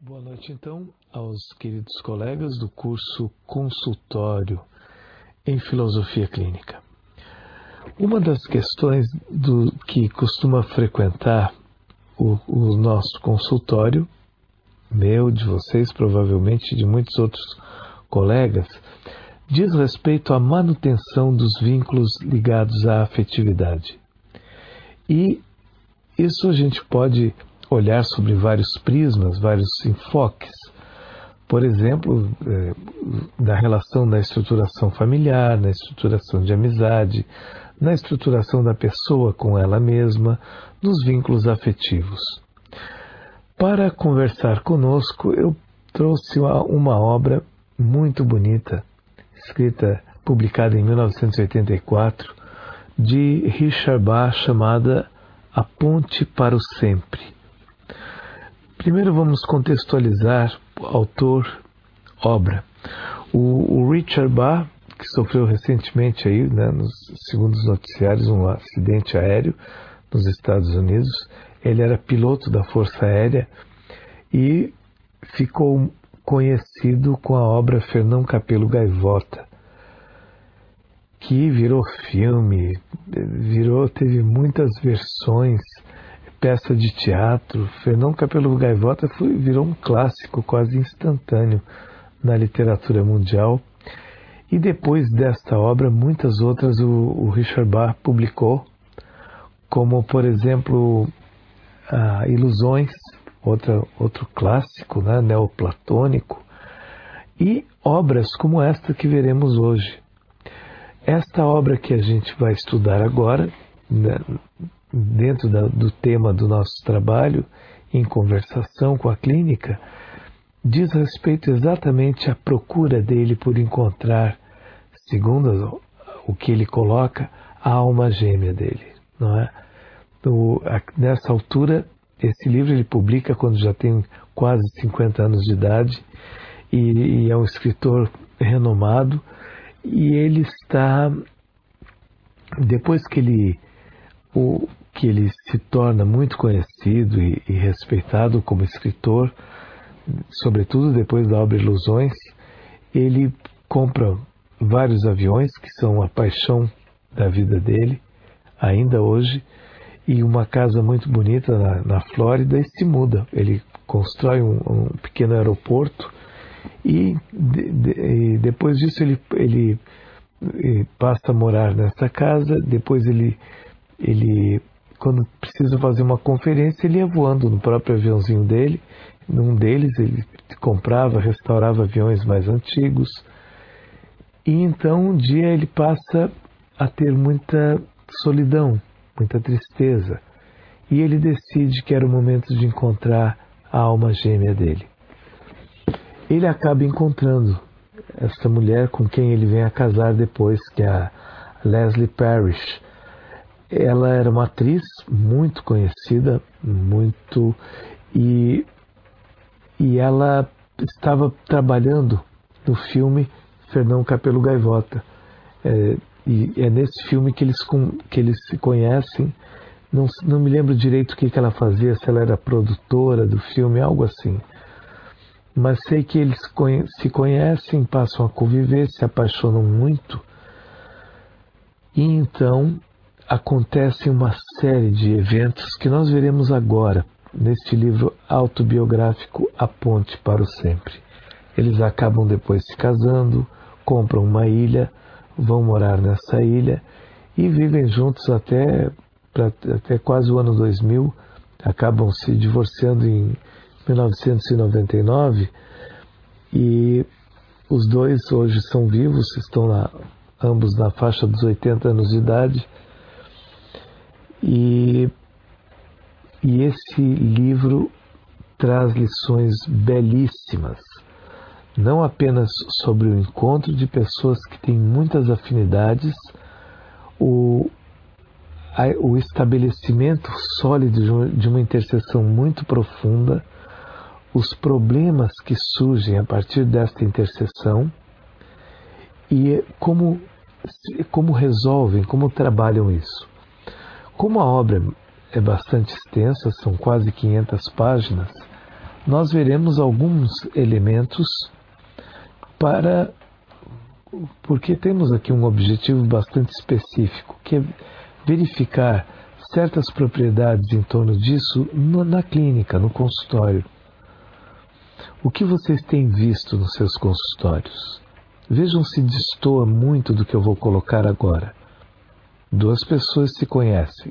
Boa noite, então, aos queridos colegas do curso Consultório em Filosofia Clínica. Uma das questões que costuma frequentar o nosso consultório, meu, de vocês, provavelmente de muitos outros colegas, diz respeito à manutenção dos vínculos ligados à afetividade. E isso a gente pode olhar sobre vários prismas, vários enfoques. Por exemplo, na relação da estruturação familiar, na estruturação de amizade, na estruturação da pessoa com ela mesma, nos vínculos afetivos. Para conversar conosco, eu trouxe uma obra muito bonita, publicada em 1984, de Richard Bach, chamada A Ponte para o Sempre. Primeiro vamos contextualizar autor-obra. O Richard Bach, que sofreu recentemente, segundo os noticiários, um acidente aéreo nos Estados Unidos. Ele era piloto da Força Aérea e ficou conhecido com a obra Fernão Capelo Gaivota, que virou filme, teve muitas versões, peça de teatro. Fernão Capelo Gaivota virou um clássico quase instantâneo na literatura mundial. E depois desta obra, muitas outras o Richard Bach publicou, como, por exemplo, Ilusões, outro clássico, neoplatônico, e obras como esta que veremos hoje. Esta obra que a gente vai estudar agora, dentro do tema do nosso trabalho, em conversação com a clínica, diz respeito exatamente à procura dele por encontrar, segundo o que ele coloca, a alma gêmea dele, não é? Nessa altura, esse livro ele publica quando já tem quase 50 anos de idade e é um escritor renomado, e ele está, depois que ele se torna muito conhecido e respeitado como escritor, sobretudo depois da obra Ilusões, ele compra vários aviões, que são a paixão da vida dele, ainda hoje, e uma casa muito bonita na Flórida, e se muda. Ele constrói um pequeno aeroporto e depois disso ele passa a morar nessa casa. Depois ele, quando precisa fazer uma conferência, ele ia voando no próprio aviãozinho dele. Num deles ele comprava, restaurava aviões mais antigos. E então um dia ele passa a ter muita solidão, muita tristeza. E ele decide que era o momento de encontrar a alma gêmea dele. Ele acaba encontrando essa mulher com quem ele vem a casar depois, que é a Leslie Parrish. Ela era uma atriz muito conhecida, e ela estava trabalhando no filme Fernão Capelo Gaivota. E é nesse filme que eles se conhecem. Não me lembro direito o que ela fazia, se ela era produtora do filme, algo assim. Mas sei que eles se conhecem, passam a conviver, se apaixonam muito. E então acontecem uma série de eventos que nós veremos agora, neste livro autobiográfico A Ponte para o Sempre. Eles acabam depois se casando, compram uma ilha, vão morar nessa ilha e vivem juntos até quase o ano 2000, acabam se divorciando em 1999, e os dois hoje são vivos, estão ambos na faixa dos 80 anos de idade, e esse livro traz lições belíssimas, não apenas sobre o encontro de pessoas que têm muitas afinidades, o estabelecimento sólido de uma interseção muito profunda, os problemas que surgem a partir desta interseção e como resolvem, como trabalham isso. Como a obra é bastante extensa, são quase 500 páginas, nós veremos alguns elementos porque temos aqui um objetivo bastante específico, que é verificar certas propriedades em torno disso na clínica, no consultório. O que vocês têm visto nos seus consultórios? Vejam se destoa muito do que eu vou colocar agora. 2 pessoas se conhecem,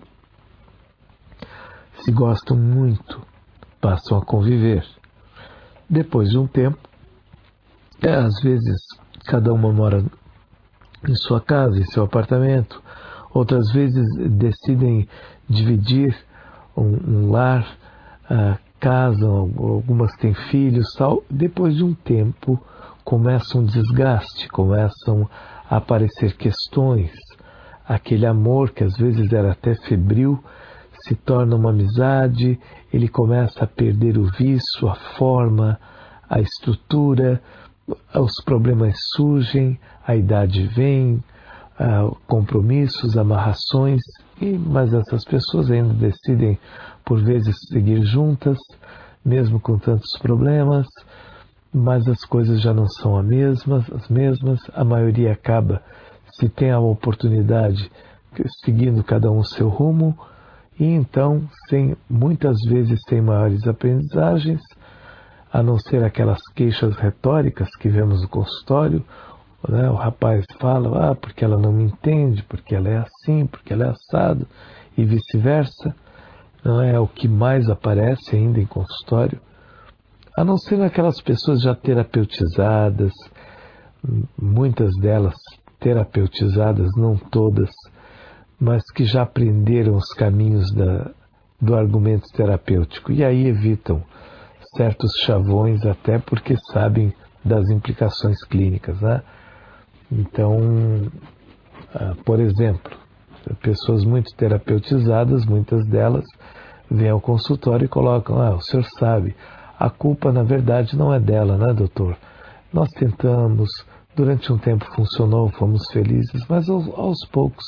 se gostam muito, passam a conviver. Depois de um tempo, às vezes cada uma mora em sua casa, em seu apartamento, outras vezes decidem dividir um lar, casam, algumas têm filhos, tal. Depois de um tempo começa um desgaste, começam a aparecer questões, aquele amor que às vezes era até febril se torna uma amizade, ele começa a perder o viço, a forma, a estrutura, os problemas surgem, a idade vem, compromissos, amarrações, mas essas pessoas ainda decidem por vezes seguir juntas, mesmo com tantos problemas, mas as coisas já não são as mesmas, a maioria acaba, se tem a oportunidade, seguindo cada um o seu rumo, e então, muitas vezes sem maiores aprendizagens, a não ser aquelas queixas retóricas que vemos no consultório, né? O rapaz fala, porque ela não me entende, porque ela é assim, porque ela é assado, e vice-versa. Não é o que mais aparece ainda em consultório, a não ser aquelas pessoas já terapeutizadas, muitas delas terapeutizadas, não todas, mas que já aprenderam os caminhos do argumento terapêutico, e aí evitam certos chavões, até porque sabem das implicações clínicas, né? Então, por exemplo, pessoas muito terapeutizadas, muitas delas vêm ao consultório e colocam, o senhor sabe, a culpa na verdade não é dela, né, doutor? Nós tentamos, durante um tempo funcionou, fomos felizes, mas aos poucos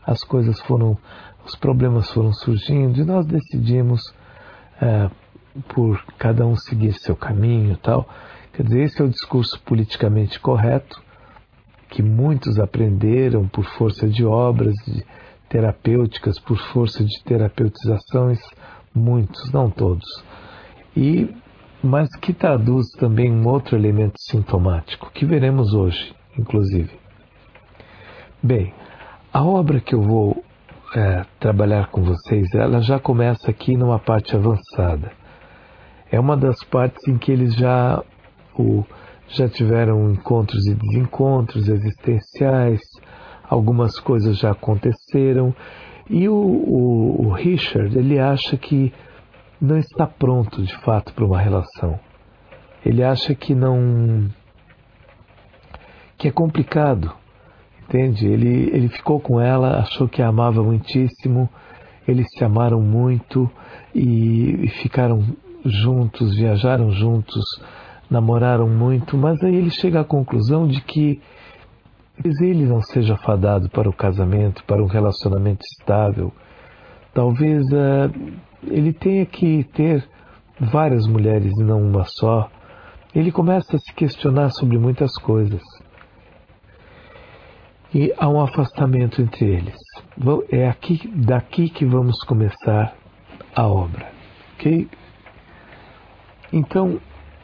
os problemas foram surgindo e nós decidimos por cada um seguir seu caminho e tal. Quer dizer, esse é o discurso politicamente correto, que muitos aprenderam por força de obras terapêuticas, por força de terapeutizações, muitos, não todos. Mas que traduz também um outro elemento sintomático, que veremos hoje, inclusive. Bem, a obra que eu vou trabalhar com vocês, ela já começa aqui numa parte avançada. É uma das partes em que eles já tiveram encontros e desencontros existenciais, algumas coisas já aconteceram, e o Richard, ele acha que não está pronto de fato para uma relação. Ele acha que é complicado, entende? Ele ficou com ela, achou que a amava muitíssimo, eles se amaram muito e ficaram juntos, viajaram juntos, namoraram muito, mas aí ele chega à conclusão de que talvez ele não seja fadado para o casamento, para um relacionamento estável. Talvez ele tenha que ter várias mulheres e não uma só. Ele começa a se questionar sobre muitas coisas. E há um afastamento entre eles. É daqui que vamos começar a obra. Ok? Então,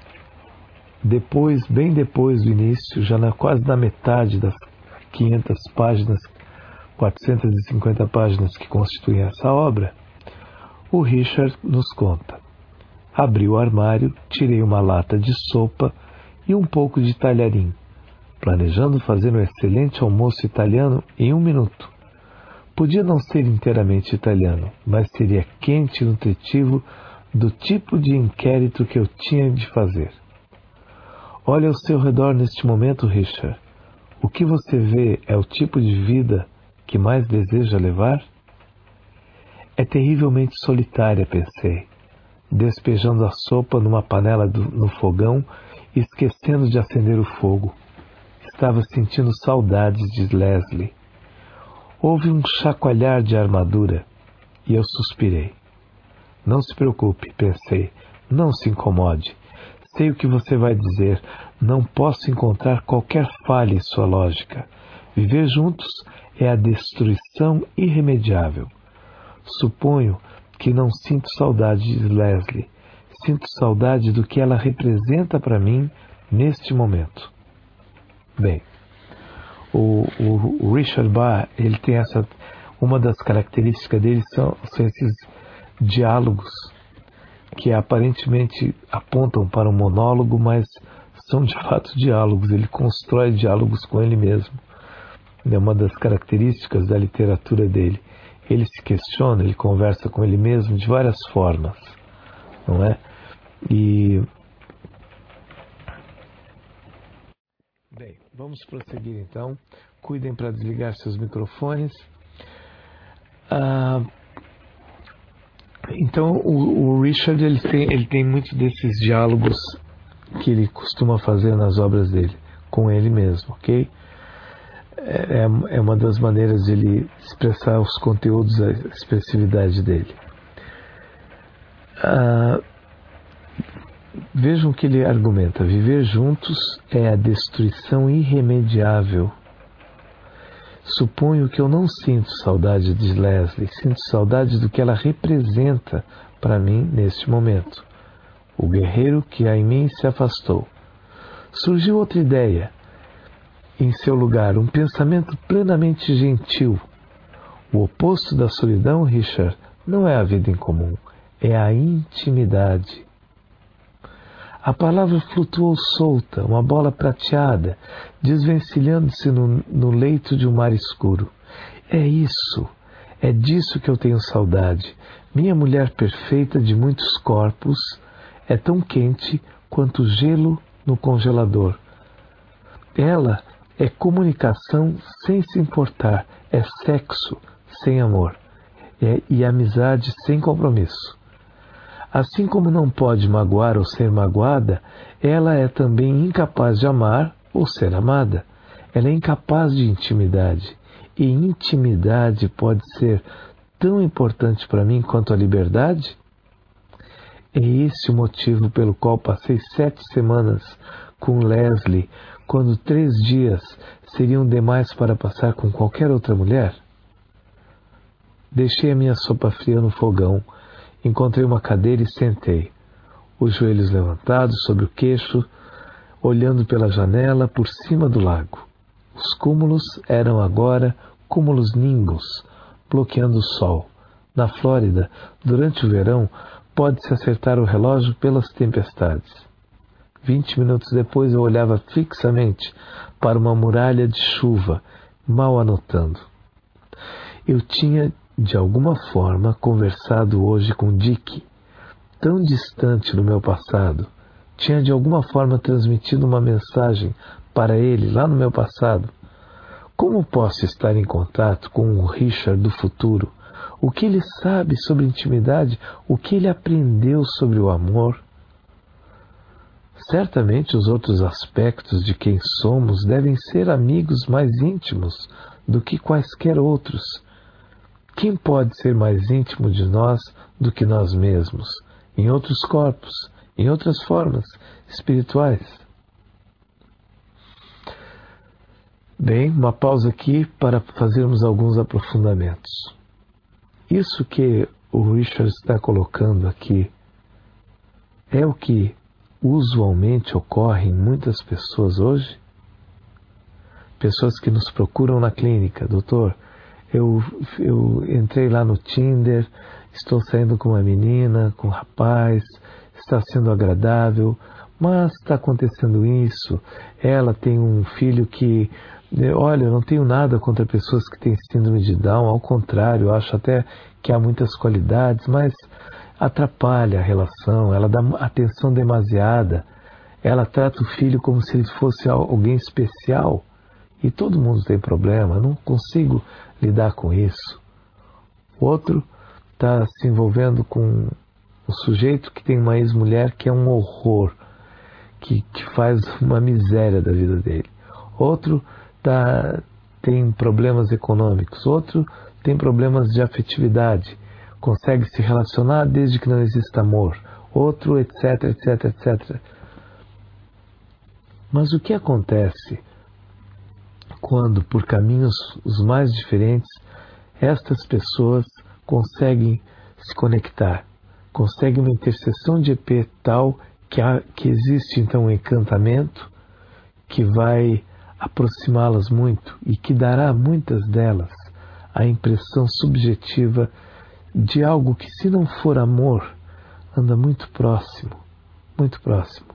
bem depois do início, quase na metade das 500 páginas, 450 páginas que constituem essa obra, o Richard nos conta: abri o armário, tirei uma lata de sopa e um pouco de talharim, planejando fazer um excelente almoço italiano em 1 minuto. Podia não ser inteiramente italiano, mas seria quente e nutritivo, do tipo de inquérito que eu tinha de fazer. Olhe ao seu redor neste momento, Richard. O que você vê é o tipo de vida que mais deseja levar? É terrivelmente solitária, pensei, despejando a sopa numa panela no fogão e esquecendo de acender o fogo. Estava sentindo saudades de Leslie. Houve um chacoalhar de armadura e eu suspirei. Não se preocupe, pensei, Não se incomode. Sei o que você vai dizer. Não posso encontrar qualquer falha em sua lógica. Viver juntos é a destruição irremediável. Suponho que não sinto saudade de Leslie. Sinto saudade do que ela representa para mim neste momento. Bem, o Richard Bach, ele tem uma das características dele são esses diálogos que aparentemente apontam para um monólogo, mas são de fato diálogos. Ele constrói diálogos com ele mesmo. É uma das características da literatura dele. Ele se questiona, ele conversa com ele mesmo de várias formas, não é? Bem, vamos prosseguir então. Cuidem para desligar seus microfones. Então o Richard ele tem muitos desses diálogos que ele costuma fazer nas obras dele com ele mesmo, ok? É uma das maneiras de ele expressar os conteúdos, a expressividade dele. Vejam que ele argumenta: viver juntos é a destruição irremediável. Suponho que eu não sinto saudade de Leslie, sinto saudade do que ela representa para mim neste momento. O guerreiro que há em mim se afastou. Surgiu outra ideia. Em seu lugar, um pensamento plenamente gentil. O oposto da solidão, Richard, não é a vida em comum, é a intimidade. A palavra flutuou solta, uma bola prateada, desvencilhando-se no leito de um mar escuro. É disso que eu tenho saudade. Minha mulher perfeita de muitos corpos é tão quente quanto gelo no congelador. Ela é comunicação sem se importar, é sexo sem amor, e amizade sem compromisso. Assim como não pode magoar ou ser magoada, ela é também incapaz de amar ou ser amada. Ela é incapaz de intimidade, e intimidade pode ser tão importante para mim quanto a liberdade? É esse o motivo pelo qual passei 7 semanas com Leslie, quando 3 dias seriam demais para passar com qualquer outra mulher? Deixei a minha sopa fria no fogão, encontrei uma cadeira e sentei, os joelhos levantados sobre o queixo, olhando pela janela por cima do lago. Os cúmulos eram agora cúmulos nimbus, bloqueando o sol. Na Flórida, durante o verão, pode-se acertar o relógio pelas tempestades. 20 minutos depois eu olhava fixamente para uma muralha de chuva, mal anotando. Eu tinha, de alguma forma, conversado hoje com Dick, tão distante no meu passado. Tinha, de alguma forma, transmitido uma mensagem para ele lá no meu passado. Como posso estar em contato com o Richard do futuro? O que ele sabe sobre intimidade? O que ele aprendeu sobre o amor? Certamente os outros aspectos de quem somos devem ser amigos mais íntimos do que quaisquer outros. Quem pode ser mais íntimo de nós do que nós mesmos, em outros corpos, em outras formas espirituais? Bem, uma pausa aqui para fazermos alguns aprofundamentos. Isso que o Richard está colocando aqui é o que usualmente ocorre em muitas pessoas hoje? Pessoas que nos procuram na clínica: doutor, eu entrei lá no Tinder, estou saindo com uma menina, com um rapaz, está sendo agradável, mas está acontecendo isso, ela tem um filho que... Olha, eu não tenho nada contra pessoas que têm síndrome de Down, ao contrário, eu acho até que há muitas qualidades, mas atrapalha a relação, ela dá atenção demasiada, ela trata o filho como se ele fosse alguém especial, e todo mundo tem problema, eu não consigo lidar com isso. O outro está se envolvendo com um sujeito que tem uma ex-mulher que é um horror, que faz uma miséria da vida dele. Outro tem problemas econômicos, outro tem problemas de afetividade, consegue se relacionar desde que não exista amor. outro, etc, etc, etc. Mas o que acontece quando, por caminhos os mais diferentes, estas pessoas conseguem se conectar, conseguem uma interseção de EP tal que existe então um encantamento que vai aproximá-las muito e que dará a muitas delas a impressão subjetiva de algo que, se não for amor, anda muito próximo, muito próximo.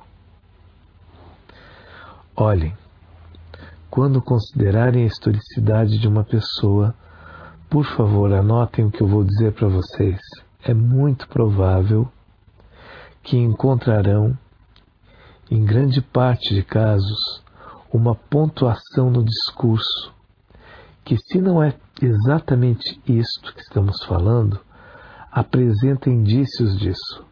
Olhem, quando considerarem a historicidade de uma pessoa, por favor, anotem o que eu vou dizer para vocês. É muito provável que encontrarão, em grande parte de casos, uma pontuação no discurso que, se não é exatamente isto que estamos falando, apresenta indícios disso.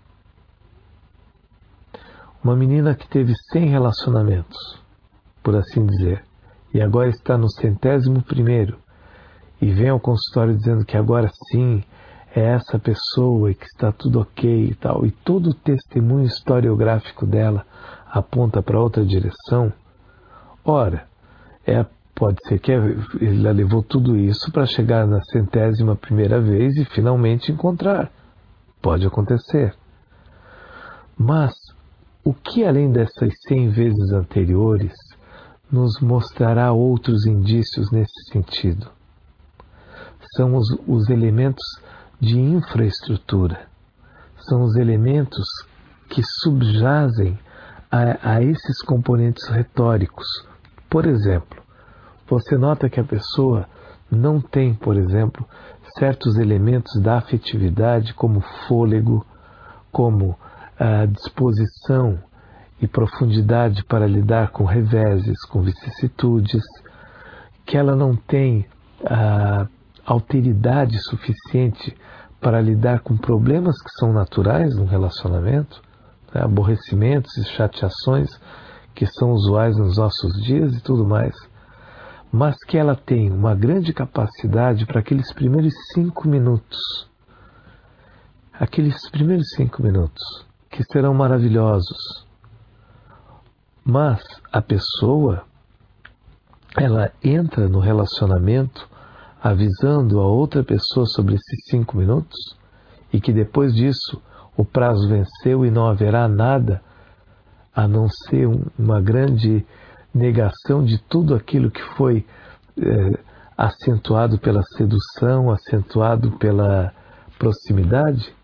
Uma menina que teve 100 relacionamentos, por assim dizer, e agora está no 101º, e vem ao consultório dizendo que agora sim é essa pessoa e que está tudo ok e tal, e todo o testemunho historiográfico dela aponta para outra direção. Ora, pode ser que ela levou tudo isso para chegar na 101ª vez e finalmente encontrar. Pode acontecer. Mas o que, além dessas 100 vezes anteriores, nos mostrará outros indícios nesse sentido? São os elementos de infraestrutura. São os elementos que subjazem a esses componentes retóricos. Por exemplo, você nota que a pessoa não tem, por exemplo, certos elementos da afetividade, como fôlego, como a disposição e profundidade para lidar com reveses, com vicissitudes, que ela não tem a alteridade suficiente para lidar com problemas que são naturais no relacionamento, né, aborrecimentos e chateações que são usuais nos nossos dias e tudo mais, mas que ela tem uma grande capacidade para aqueles primeiros 5 minutos. Aqueles primeiros 5 minutos, que serão maravilhosos. Mas a pessoa, ela entra no relacionamento avisando a outra pessoa sobre esses 5 minutos e que depois disso o prazo venceu e não haverá nada a não ser uma grande negação de tudo aquilo que foi acentuado pela sedução, acentuado pela proximidade.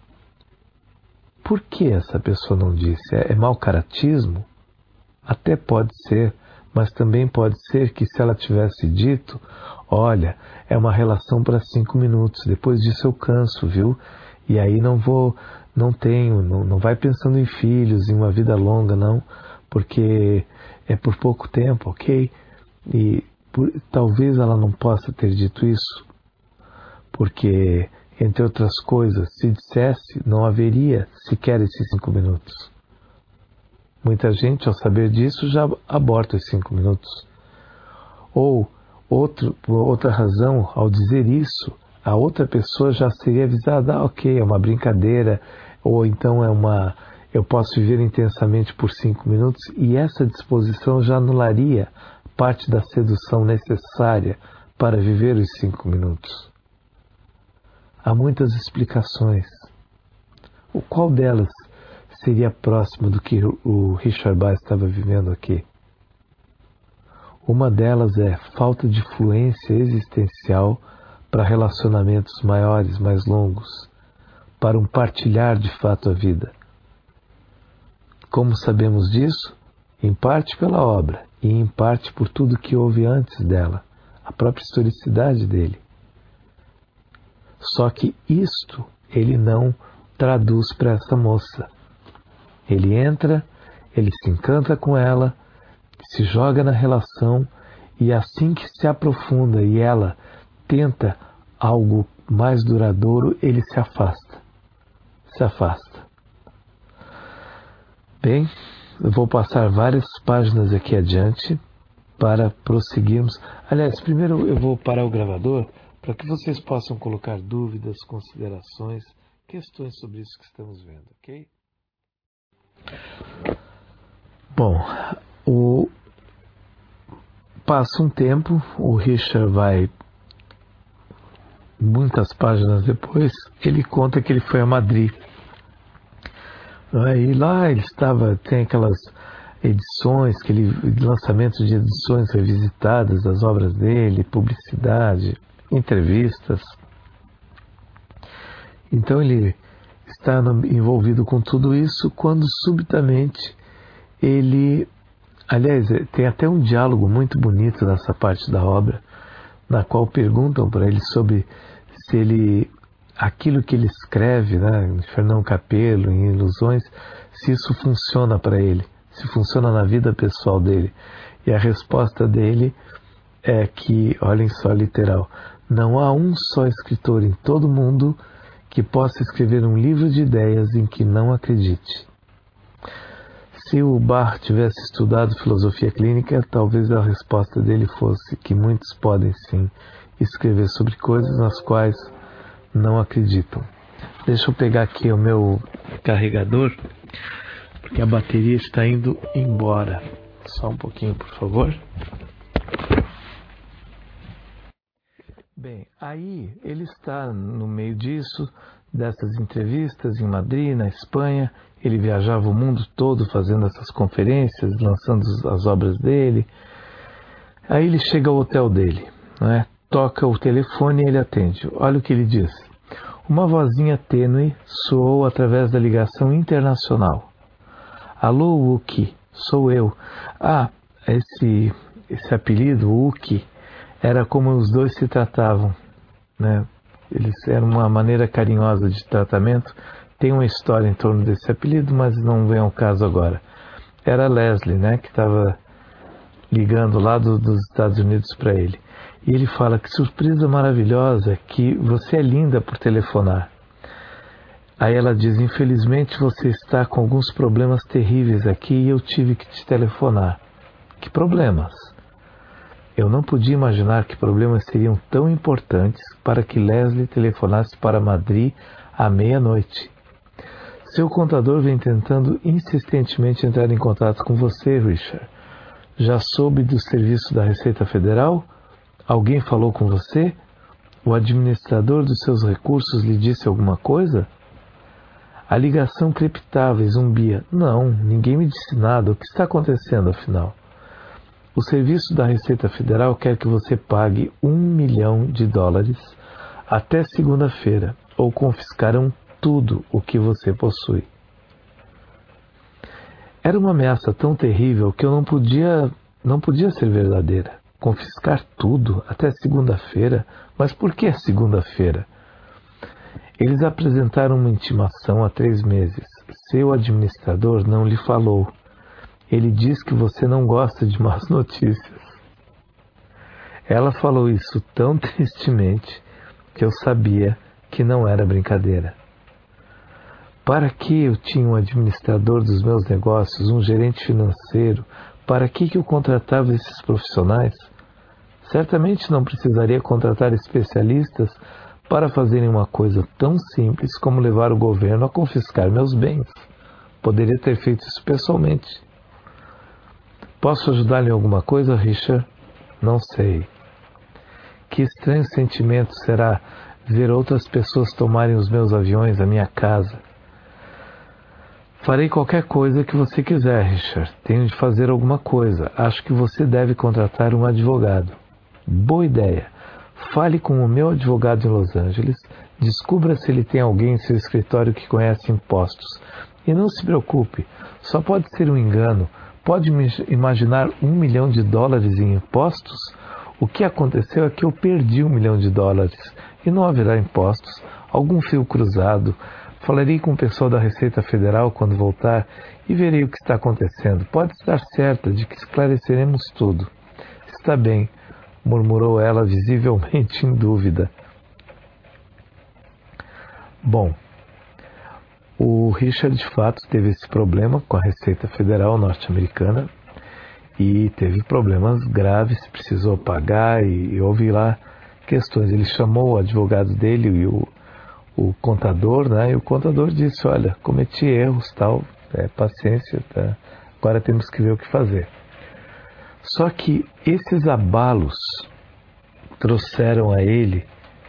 Por que essa pessoa não disse? É mau caratismo? Até pode ser, mas também pode ser que, se ela tivesse dito, olha, é uma relação para 5 minutos, depois disso eu canso, viu? E aí não vai pensando em filhos, em uma vida longa, não, porque é por pouco tempo, ok? E talvez ela não possa ter dito isso, porque, entre outras coisas, se dissesse, não haveria sequer esses 5 minutos. Muita gente, ao saber disso, já aborta os 5 minutos. Ou, por outra razão, ao dizer isso, a outra pessoa já seria avisada, ok, é uma brincadeira, ou então eu posso viver intensamente por 5 minutos, e essa disposição já anularia parte da sedução necessária para viver os 5 minutos. Há muitas explicações. Qual delas seria próximo do que o Richard Bach estava vivendo aqui? Uma delas é falta de fluência existencial para relacionamentos maiores, mais longos, para um partilhar de fato a vida. Como sabemos disso? Em parte pela obra e em parte por tudo que houve antes dela, a própria historicidade dele. Só que isto ele não traduz para essa moça. Ele entra, ele se encanta com ela, se joga na relação e assim que se aprofunda e ela tenta algo mais duradouro, ele se afasta. Se afasta. Bem, eu vou passar várias páginas aqui adiante para prosseguirmos. Aliás, primeiro eu vou parar o gravador para que vocês possam colocar dúvidas, considerações questões sobre isso que estamos vendo, ok? Bom, passa um tempo, o Richard vai, muitas páginas depois, ele conta que ele foi a Madrid. E lá ele tem aquelas edições, lançamentos de edições revisitadas das obras dele, publicidade, entrevistas. Então ele está envolvido com tudo isso quando subitamente tem até um diálogo muito bonito nessa parte da obra, na qual perguntam para ele sobre se aquilo que ele escreve, em Fernão Capello, em Ilusões, se isso funciona para ele, se funciona na vida pessoal dele. E a resposta dele é que, olhem só, literal, não há um só escritor em todo o mundo que possa escrever um livro de ideias em que não acredite. Se o Barr tivesse estudado filosofia clínica, talvez a resposta dele fosse que muitos podem sim escrever sobre coisas nas quais não acreditam. Deixa eu pegar aqui o meu carregador, porque a bateria está indo embora. Só um pouquinho, por favor. Bem, aí ele está no meio dessas entrevistas em Madrid, na Espanha. Ele viajava o mundo todo fazendo essas conferências, lançando as obras dele. Aí ele chega ao hotel dele, toca o telefone e ele atende. Olha o que ele diz. Uma vozinha tênue soou através da ligação internacional. Alô, Uki, sou eu. Esse apelido, Uki, era como os dois se tratavam, Eles eram uma maneira carinhosa de tratamento. Tem uma história em torno desse apelido, mas não vem ao caso agora. Era Leslie, que estava ligando lá dos Estados Unidos para ele. E ele fala: que surpresa maravilhosa, que você é linda por telefonar. Aí ela diz: infelizmente você está com alguns problemas terríveis aqui e eu tive que te telefonar. Que problemas? Eu não podia imaginar que problemas seriam tão importantes para que Leslie telefonasse para Madrid à meia-noite. Seu contador vem tentando insistentemente entrar em contato com você, Richard. Já soube do serviço da Receita Federal? Alguém falou com você? O administrador dos seus recursos lhe disse alguma coisa? A ligação crepitava e zumbia. Não, ninguém me disse nada. O que está acontecendo, afinal? O serviço da Receita Federal quer que você pague $1 milhão até segunda-feira, ou confiscarão tudo o que você possui. Era uma ameaça tão terrível que eu não podia ser verdadeira. Confiscar tudo até segunda-feira? Mas por que segunda-feira? Eles apresentaram uma intimação há 3 meses. Seu administrador não lhe falou. Ele diz que você não gosta de más notícias. Ela falou isso tão tristemente que eu sabia que não era brincadeira. Para que eu tinha um administrador dos meus negócios, um gerente financeiro? Para que eu contratava esses profissionais? Certamente não precisaria contratar especialistas para fazerem uma coisa tão simples como levar o governo a confiscar meus bens. Poderia ter feito isso pessoalmente. Posso ajudar-lhe em alguma coisa, Richard? Não sei. Que estranho sentimento será ver outras pessoas tomarem os meus aviões à minha casa. Farei qualquer coisa que você quiser, Richard. Tenho de fazer alguma coisa. Acho que você deve contratar um advogado. Boa ideia. Fale com o meu advogado em Los Angeles. Descubra se ele tem alguém em seu escritório que conhece impostos. E não se preocupe. Só pode ser um engano. Pode imaginar $1 milhão em impostos? O que aconteceu é que eu perdi $1 milhão e não haverá impostos. Algum fio cruzado. Falarei com o pessoal da Receita Federal quando voltar e verei o que está acontecendo. Pode estar certa de que esclareceremos tudo. Está bem, murmurou ela, visivelmente em dúvida. Bom, o Richard de fato teve esse problema com a Receita Federal norte-americana e teve problemas graves, precisou pagar e houve lá questões. Ele chamou o advogado dele e o o contador, né? E o contador disse, olha, cometi erros, tal, paciência, tá? Agora temos que ver o que fazer. Só que esses abalos trouxeram a ele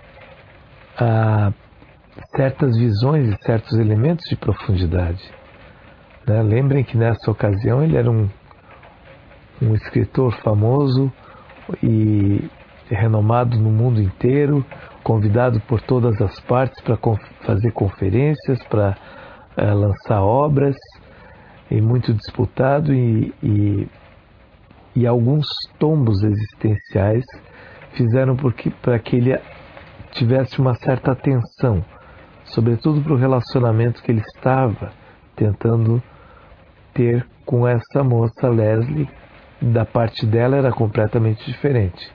certas visões e certos elementos de profundidade, né? Lembrem que nessa ocasião ele era um escritor famoso e renomado no mundo inteiro, convidado por todas as partes para fazer conferências, para lançar obras, e muito disputado, e alguns tombos existenciais fizeram para que ele tivesse uma certa atenção, sobretudo para o relacionamento que ele estava tentando ter com essa moça Leslie. Da parte dela era completamente diferente.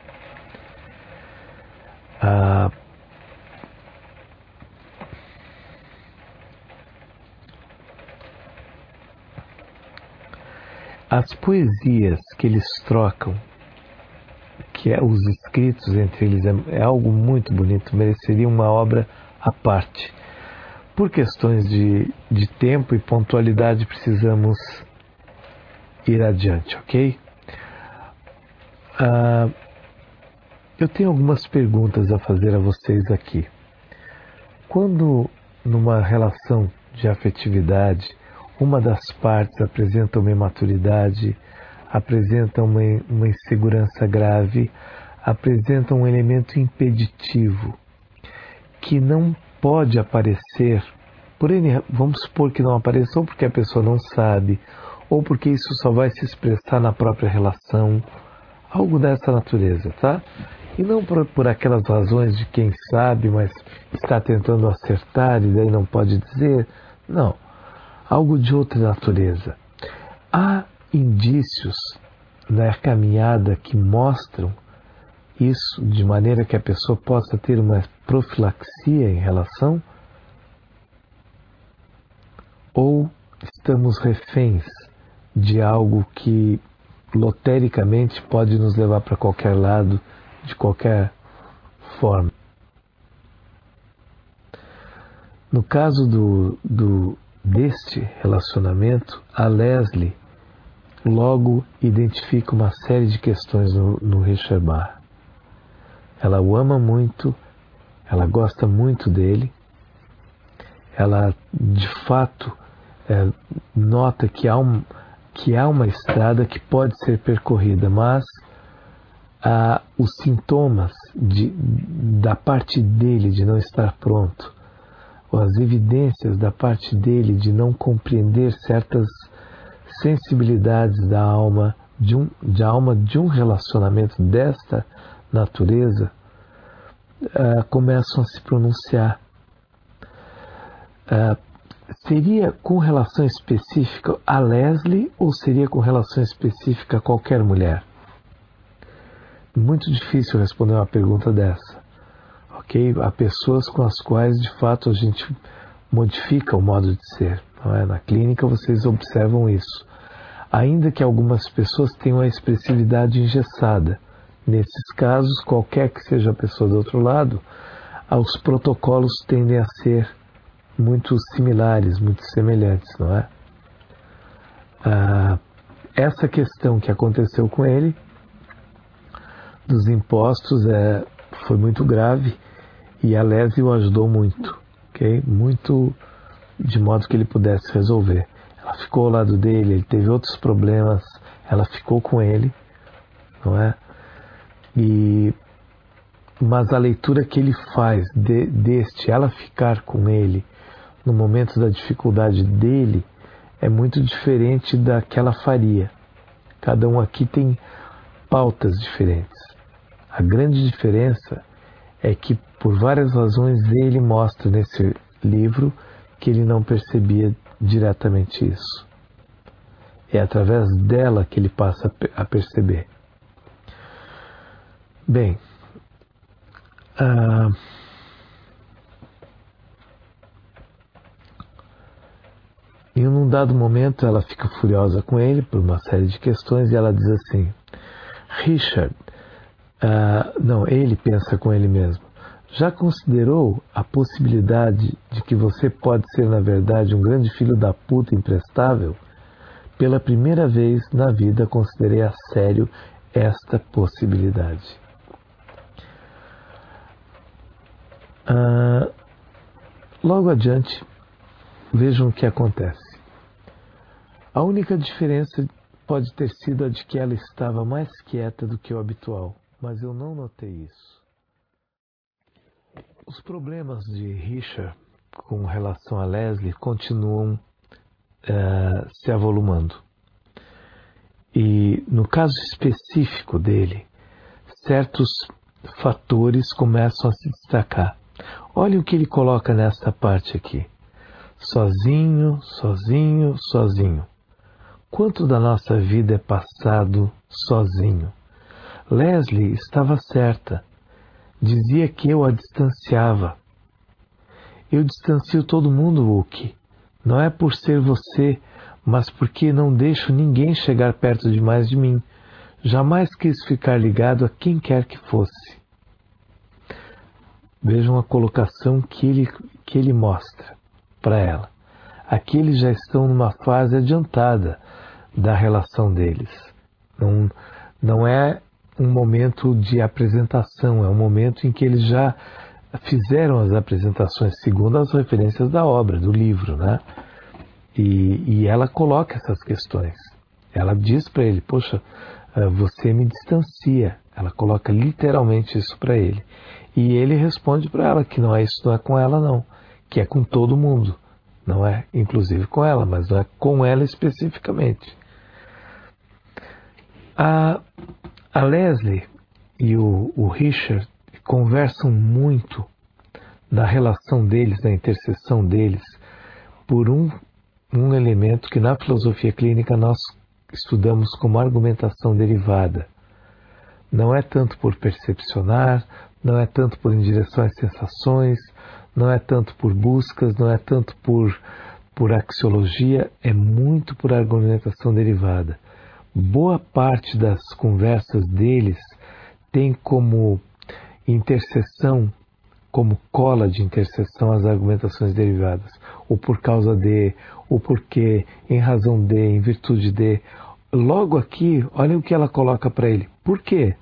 As poesias que eles trocam, que os escritos entre eles, é algo muito bonito, mereceria uma obra à parte. Por questões de tempo e pontualidade, precisamos ir adiante, ok? Eu tenho algumas perguntas a fazer a vocês aqui. Quando, numa relação de afetividade, uma das partes apresenta uma imaturidade, apresenta uma insegurança grave, apresenta um elemento impeditivo que não pode aparecer, vamos supor que não apareça, ou porque a pessoa não sabe, ou porque isso só vai se expressar na própria relação, algo dessa natureza, tá? E não por aquelas razões de quem sabe, mas está tentando acertar e daí não pode dizer. Não. Algo de outra natureza. Há indícios na caminhada que mostram isso de maneira que a pessoa possa ter uma profilaxia em relação? Ou estamos reféns de algo que lotericamente pode nos levar para qualquer lado, de qualquer forma? No caso deste relacionamento, a Leslie logo identifica uma série de questões no Richard Bach. Ela o ama muito, ela gosta muito dele, ela de fato nota que há uma estrada que pode ser percorrida, mas os sintomas da parte dele de não estar pronto, ou as evidências da parte dele de não compreender certas sensibilidades da alma de um relacionamento desta natureza, começam a se pronunciar. Seria com relação específica a Leslie ou seria com relação específica a qualquer mulher? Muito difícil responder uma pergunta dessa. Ok? Há pessoas com as quais de fato a gente modifica o modo de ser. Não é? Na clínica vocês observam isso. Ainda que algumas pessoas tenham a expressividade engessada. Nesses casos, qualquer que seja a pessoa do outro lado, os protocolos tendem a ser muito similares, muito semelhantes, não é? Essa questão que aconteceu com ele, dos impostos, foi muito grave e a Leslie o ajudou muito, ok? Muito de modo que ele pudesse resolver. Ela ficou ao lado dele, ele teve outros problemas, ela ficou com ele, não é? Mas a leitura que ele faz ela ficar com ele no momento da dificuldade dele é muito diferente da que ela faria. Cada um aqui tem pautas diferentes. A grande diferença é que, por várias razões, ele mostra nesse livro que ele não percebia diretamente isso. É através dela que ele passa a perceber. Bem, em um dado momento ela fica furiosa com ele por uma série de questões e ela diz assim: Richard, não, ele pensa com ele mesmo, Já considerou a possibilidade de que você pode ser, na verdade, um grande filho da puta imprestável? Pela primeira vez na vida considerei a sério esta possibilidade. Logo adiante, vejam o que acontece. A única diferença pode ter sido a de que ela estava mais quieta do que o habitual, mas eu não notei isso. Os problemas de Richard com relação a Leslie continuam se avolumando. E no caso específico dele, certos fatores começam a se destacar. Olha o que ele coloca nessa parte aqui. Sozinho, sozinho, sozinho. Quanto da nossa vida é passado sozinho? Leslie estava certa. Dizia que eu a distanciava. Eu distancio todo mundo, Wookie. Não é por ser você, mas porque não deixo ninguém chegar perto demais de mim. Jamais quis ficar ligado a quem quer que fosse. Vejam a colocação que ele mostra para ela. Aqui eles já estão numa fase adiantada da relação deles. Não é um momento de apresentação, é um momento em que eles já fizeram as apresentações segundo as referências da obra, do livro, né? E ela coloca essas questões. Ela diz para ele, poxa, você me distancia. Ela coloca literalmente isso para ele. E ele responde para ela que não é isso, não é com ela não, que é com todo mundo. Não é inclusive com ela, mas não é com ela especificamente. A Leslie e o Richard conversam muito na relação deles, na interseção deles, por um elemento que na filosofia clínica nós estudamos como argumentação derivada. Não é tanto por percepcionar, não é tanto por em direção às sensações, não é tanto por buscas, não é tanto por axiologia, é muito por argumentação derivada. Boa parte das conversas deles tem como interseção, como cola de interseção, as argumentações derivadas. O por causa de, o porquê, em razão de, em virtude de. Logo aqui, olha o que ela coloca para ele. Por quê?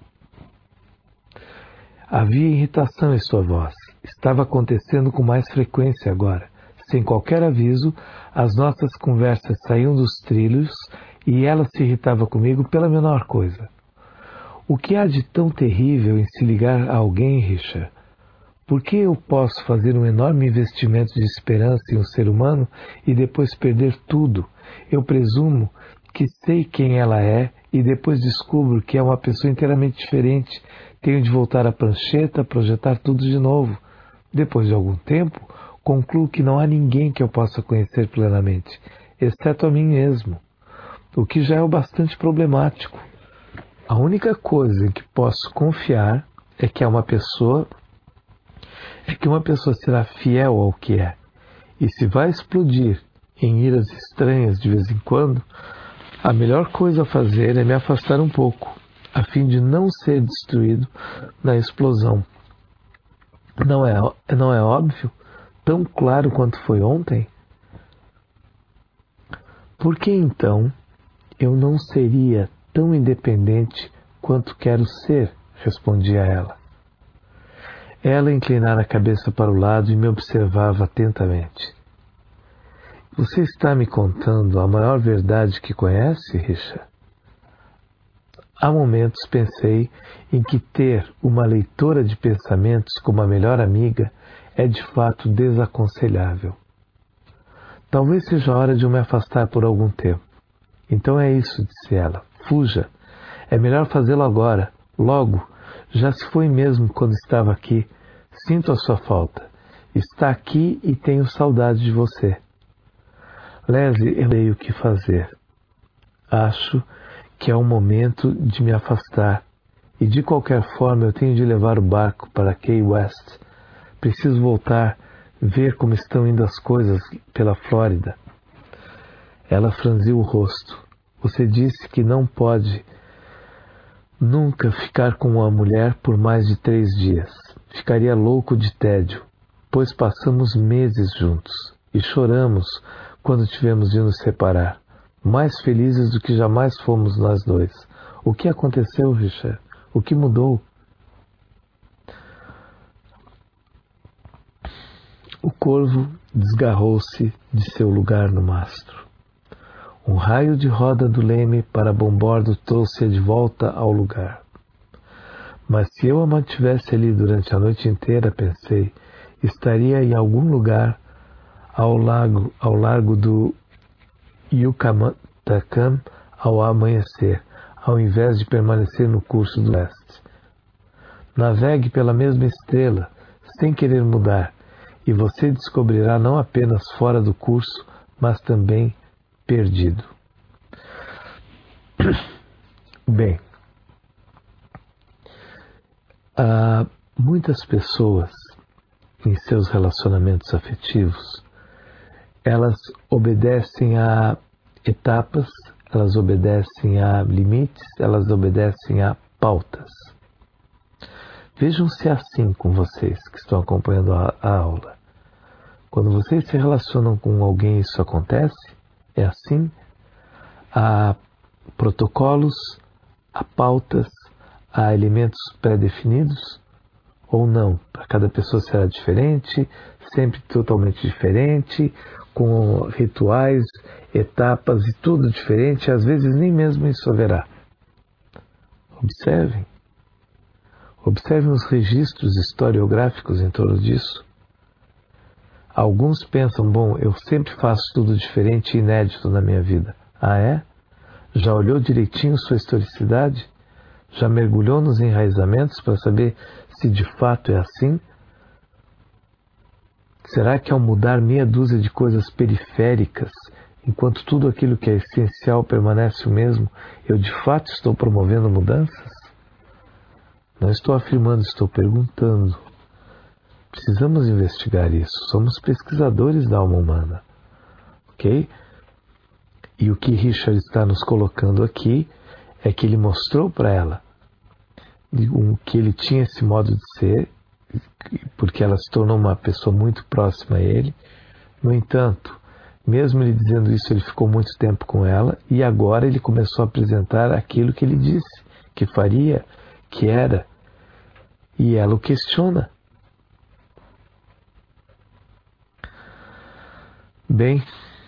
Havia irritação em sua voz. Estava acontecendo com mais frequência agora. Sem qualquer aviso, as nossas conversas saíam dos trilhos e ela se irritava comigo pela menor coisa. O que há de tão terrível em se ligar a alguém, Richard? Por que eu posso fazer um enorme investimento de esperança em um ser humano e depois perder tudo? Eu presumo que sei quem ela é e depois descubro que é uma pessoa inteiramente diferente. Tenho de voltar à prancheta, projetar tudo de novo. Depois de algum tempo, concluo que não há ninguém que eu possa conhecer plenamente, exceto a mim mesmo, o que já é o bastante problemático. A única coisa em que posso confiar é que uma pessoa será fiel ao que é. E se vai explodir em iras estranhas de vez em quando, a melhor coisa a fazer é me afastar um pouco, a fim de não ser destruído na explosão. Não é óbvio? Tão claro quanto foi ontem? Por que então eu não seria tão independente quanto quero ser? Respondia ela. Ela inclinara a cabeça para o lado e me observava atentamente. Você está me contando a maior verdade que conhece, Richard? Há momentos pensei em que ter uma leitora de pensamentos como a melhor amiga é de fato desaconselhável. Talvez seja hora de eu me afastar por algum tempo. Então é isso, disse ela. Fuja. É melhor fazê-lo agora, logo. Já se foi mesmo quando estava aqui. Sinto a sua falta. Está aqui e tenho saudade de você. Leslie, eu sei o que fazer. Acho que é o momento de me afastar. E de qualquer forma eu tenho de levar o barco para Key West. Preciso voltar, ver como estão indo as coisas pela Flórida. Ela franziu o rosto. Você disse que não pode nunca ficar com uma mulher por mais de 3 dias. ficaria louco de tédio, pois passamos meses juntos e choramos quando tivemos de nos separar, mais felizes do que jamais fomos nós dois. O que aconteceu, Richard? O que mudou? O corvo desgarrou-se de seu lugar no mastro. Um raio de roda do leme para bombordo trouxe-a de volta ao lugar. Mas se eu a mantivesse ali durante a noite inteira, pensei, estaria em algum lugar ao largo do Yucatán ao amanhecer, ao invés de permanecer no curso do leste. Navegue pela mesma estrela, sem querer mudar, e você descobrirá não apenas fora do curso, mas também perdido. Bem, muitas pessoas em seus relacionamentos afetivos, elas obedecem a etapas, elas obedecem a limites, elas obedecem a pautas. Vejam se é assim com vocês que estão acompanhando a aula. Quando vocês se relacionam com alguém, isso acontece? É assim? Há protocolos, há pautas, há elementos pré-definidos? Ou não? Para cada pessoa será diferente, sempre totalmente diferente, com rituais, etapas e tudo diferente, às vezes nem mesmo isso haverá. Observem. Observem os registros historiográficos em torno disso. Alguns pensam, bom, eu sempre faço tudo diferente e inédito na minha vida. Ah, é? Já olhou direitinho sua historicidade? Já mergulhou nos enraizamentos para saber se de fato é assim? Será que ao mudar meia dúzia de coisas periféricas, enquanto tudo aquilo que é essencial permanece o mesmo, eu de fato estou promovendo mudanças? Não estou afirmando, estou perguntando. Precisamos investigar isso. Somos pesquisadores da alma humana. Ok? E o que Richard está nos colocando aqui é que ele mostrou para ela que ele tinha esse modo de ser, porque ela se tornou uma pessoa muito próxima a ele. No entanto, mesmo ele dizendo isso, ele ficou muito tempo com ela e agora ele começou a apresentar aquilo que ele disse, que faria, que era. E ela o questiona. Bem,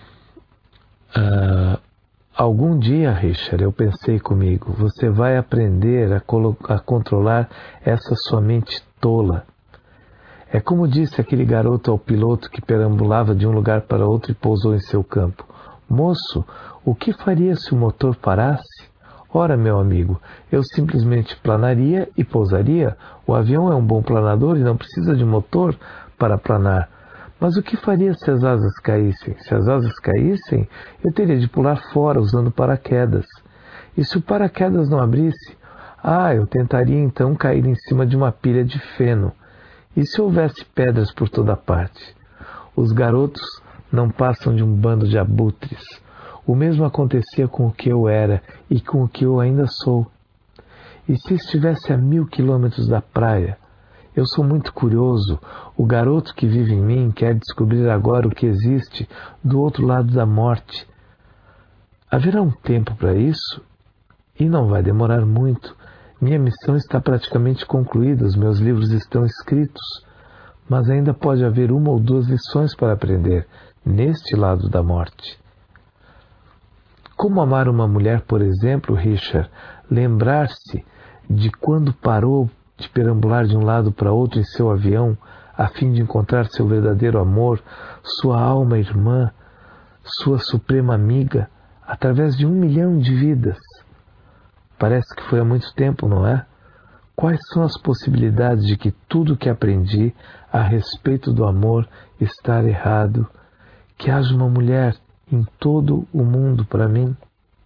algum dia, Richard, eu pensei comigo, você vai aprender a controlar essa sua mente tola. É como disse aquele garoto ao piloto que perambulava de um lugar para outro e pousou em seu campo. Moço, o que faria se o motor parasse? Ora, meu amigo, eu simplesmente planaria e pousaria. O avião é um bom planador e não precisa de motor para planar. Mas o que faria se as asas caíssem? Se as asas caíssem, eu teria de pular fora usando paraquedas. E se o paraquedas não abrisse? Eu tentaria então cair em cima de uma pilha de feno. E se houvesse pedras por toda parte? Os garotos não passam de um bando de abutres. O mesmo acontecia com o que eu era e com o que eu ainda sou. E se estivesse a 1000 quilômetros da praia? Eu sou muito curioso. O garoto que vive em mim quer descobrir agora o que existe do outro lado da morte. Haverá um tempo para isso? E não vai demorar muito. Minha missão está praticamente concluída, os meus livros estão escritos. Mas ainda pode haver 1 ou 2 lições para aprender neste lado da morte. Como amar uma mulher, por exemplo, Richard? Lembrar-se de quando parou de perambular de um lado para outro em seu avião, a fim de encontrar seu verdadeiro amor, sua alma irmã, sua suprema amiga, através de 1 milhão de vidas. Parece que foi há muito tempo, não é? Quais são as possibilidades de que tudo que aprendi a respeito do amor está errado? Que haja uma mulher em todo o mundo para mim?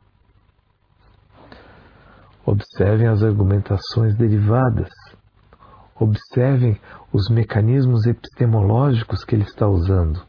Observem as argumentações derivadas. Observem os mecanismos epistemológicos que ele está usando.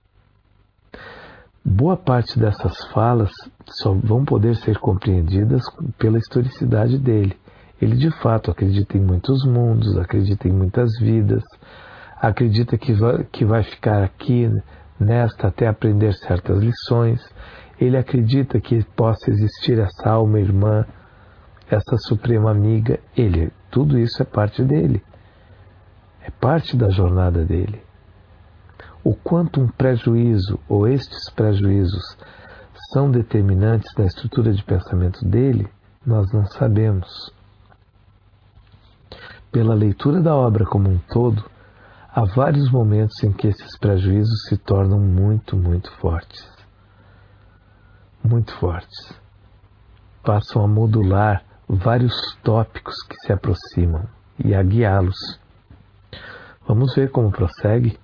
Boa parte dessas falas só vão poder ser compreendidas pela historicidade dele. Ele de fato acredita em muitos mundos, acredita em muitas vidas, acredita que vai ficar aqui nesta até aprender certas lições. Ele acredita que possa existir essa alma irmã, essa suprema amiga. Tudo isso é parte dele, é parte da jornada dele. O quanto um prejuízo ou estes prejuízos são determinantes na estrutura de pensamento dele, nós não sabemos. Pela leitura da obra como um todo, há vários momentos em que esses prejuízos se tornam muito, muito fortes. Muito fortes. Passam a modular vários tópicos que se aproximam e a guiá-los. Vamos ver como prossegue.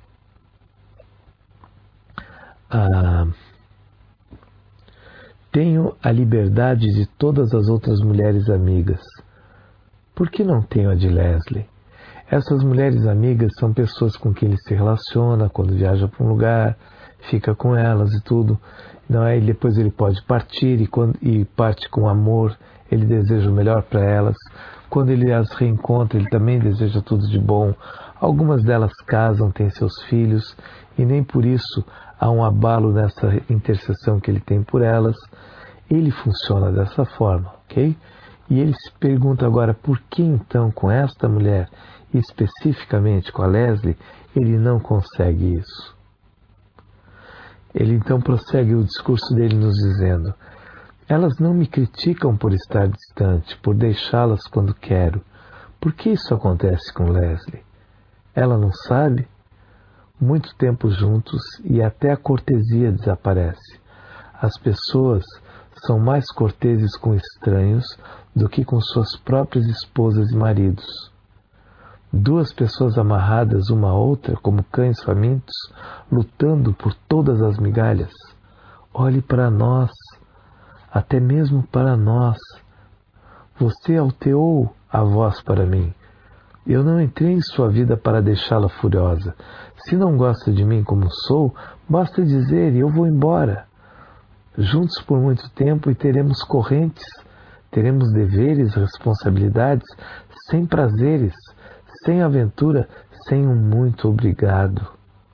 Tenho a liberdade de todas as outras mulheres amigas. Por que não tenho a de Leslie? Essas mulheres amigas são pessoas com quem ele se relaciona quando viaja para um lugar, fica com elas e tudo. Não é? E depois ele pode partir e parte com amor, ele deseja o melhor para elas. Quando ele as reencontra, ele também deseja tudo de bom. Algumas delas casam, têm seus filhos, e nem por isso há um abalo nessa intercessão que ele tem por elas. Ele funciona dessa forma, ok? E ele se pergunta agora por que então com esta mulher, e especificamente com a Leslie, ele não consegue isso. Ele então prossegue o discurso dele nos dizendo: elas não me criticam por estar distante, por deixá-las quando quero. Por que isso acontece com Leslie? Ela não sabe? Muito tempo juntos e até a cortesia desaparece. As pessoas são mais corteses com estranhos do que com suas próprias esposas e maridos. Duas pessoas amarradas uma à outra como cães famintos, lutando por todas as migalhas. Olhe para nós, até mesmo para nós. Você alteou a voz para mim. Eu não entrei em sua vida para deixá-la furiosa. Se não gosta de mim como sou, basta dizer e eu vou embora. Juntos por muito tempo e teremos correntes, teremos deveres, responsabilidades, sem prazeres, sem aventura, sem um muito obrigado.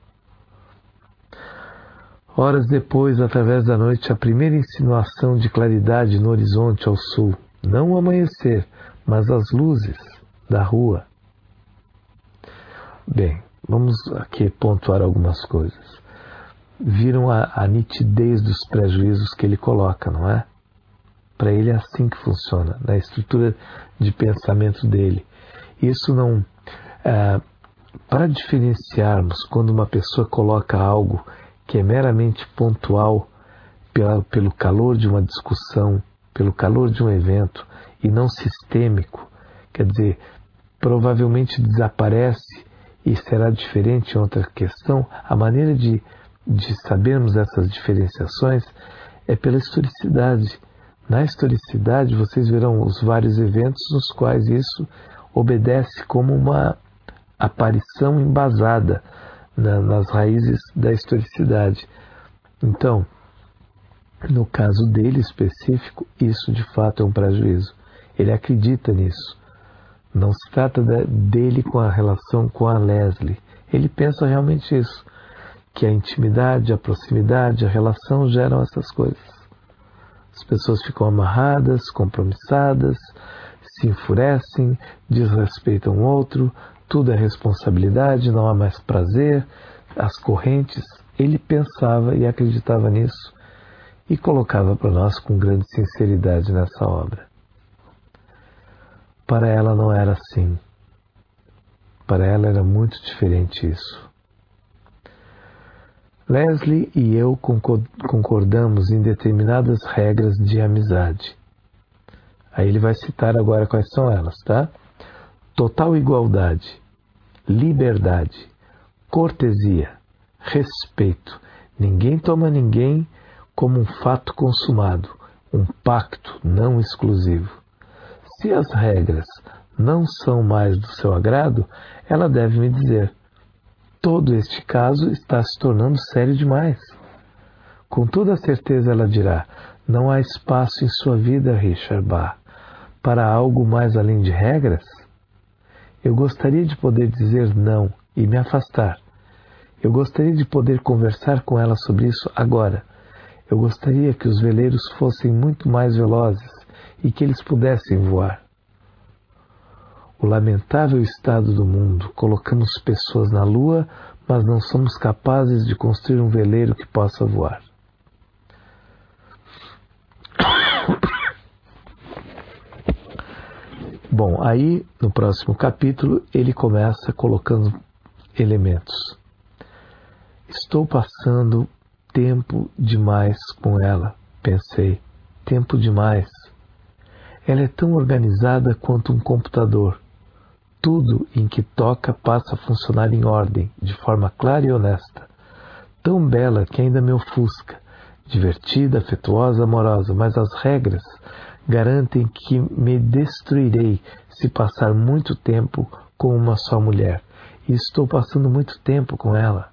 Horas depois, através da noite, a primeira insinuação de claridade no horizonte ao sul. Não o amanhecer, mas as luzes da rua. Bem, vamos aqui pontuar algumas coisas. Viram a nitidez dos prejuízos que ele coloca, não é? Para ele é assim que funciona, na estrutura de pensamento dele. Isso não... para diferenciarmos quando uma pessoa coloca algo que é meramente pontual pelo calor de uma discussão, pelo calor de um evento, e não sistêmico, quer dizer, provavelmente desaparece e será diferente em outra questão. A maneira de sabermos essas diferenciações é pela historicidade. Na historicidade, vocês verão os vários eventos nos quais isso obedece como uma aparição embasada nas raízes da historicidade. Então, no caso dele específico, isso de fato é um prejuízo. Ele acredita nisso. Não se trata dele com a relação com a Leslie. Ele pensa realmente isso, que a intimidade, a proximidade, a relação geram essas coisas. As pessoas ficam amarradas, compromissadas, se enfurecem, desrespeitam o outro, tudo é responsabilidade, não há mais prazer, as correntes. Ele pensava e acreditava nisso e colocava para nós com grande sinceridade nessa obra. Para ela não era assim. Para ela era muito diferente isso. Leslie e eu concordamos em determinadas regras de amizade. Aí ele vai citar agora quais são elas, tá? Total igualdade, liberdade, cortesia, respeito. Ninguém toma ninguém como um fato consumado, um pacto não exclusivo. Se as regras não são mais do seu agrado, ela deve me dizer: todo este caso está se tornando sério demais. Com toda certeza ela dirá: não há espaço em sua vida, Richard Bach, para algo mais além de regras? Eu gostaria de poder dizer não e me afastar. Eu gostaria de poder conversar com ela sobre isso agora. Eu gostaria que os veleiros fossem muito mais velozes e que eles pudessem voar. O lamentável estado do mundo. Colocamos pessoas na Lua, mas não somos capazes de construir um veleiro que possa voar. Bom, aí no próximo capítulo ele começa colocando elementos. Estou passando tempo demais com ela, pensei. Tempo demais. Ela é tão organizada quanto um computador. Tudo em que toca passa a funcionar em ordem, de forma clara e honesta. Tão bela que ainda me ofusca. Divertida, afetuosa, amorosa, mas as regras garantem que me destruirei se passar muito tempo com uma só mulher. E estou passando muito tempo com ela.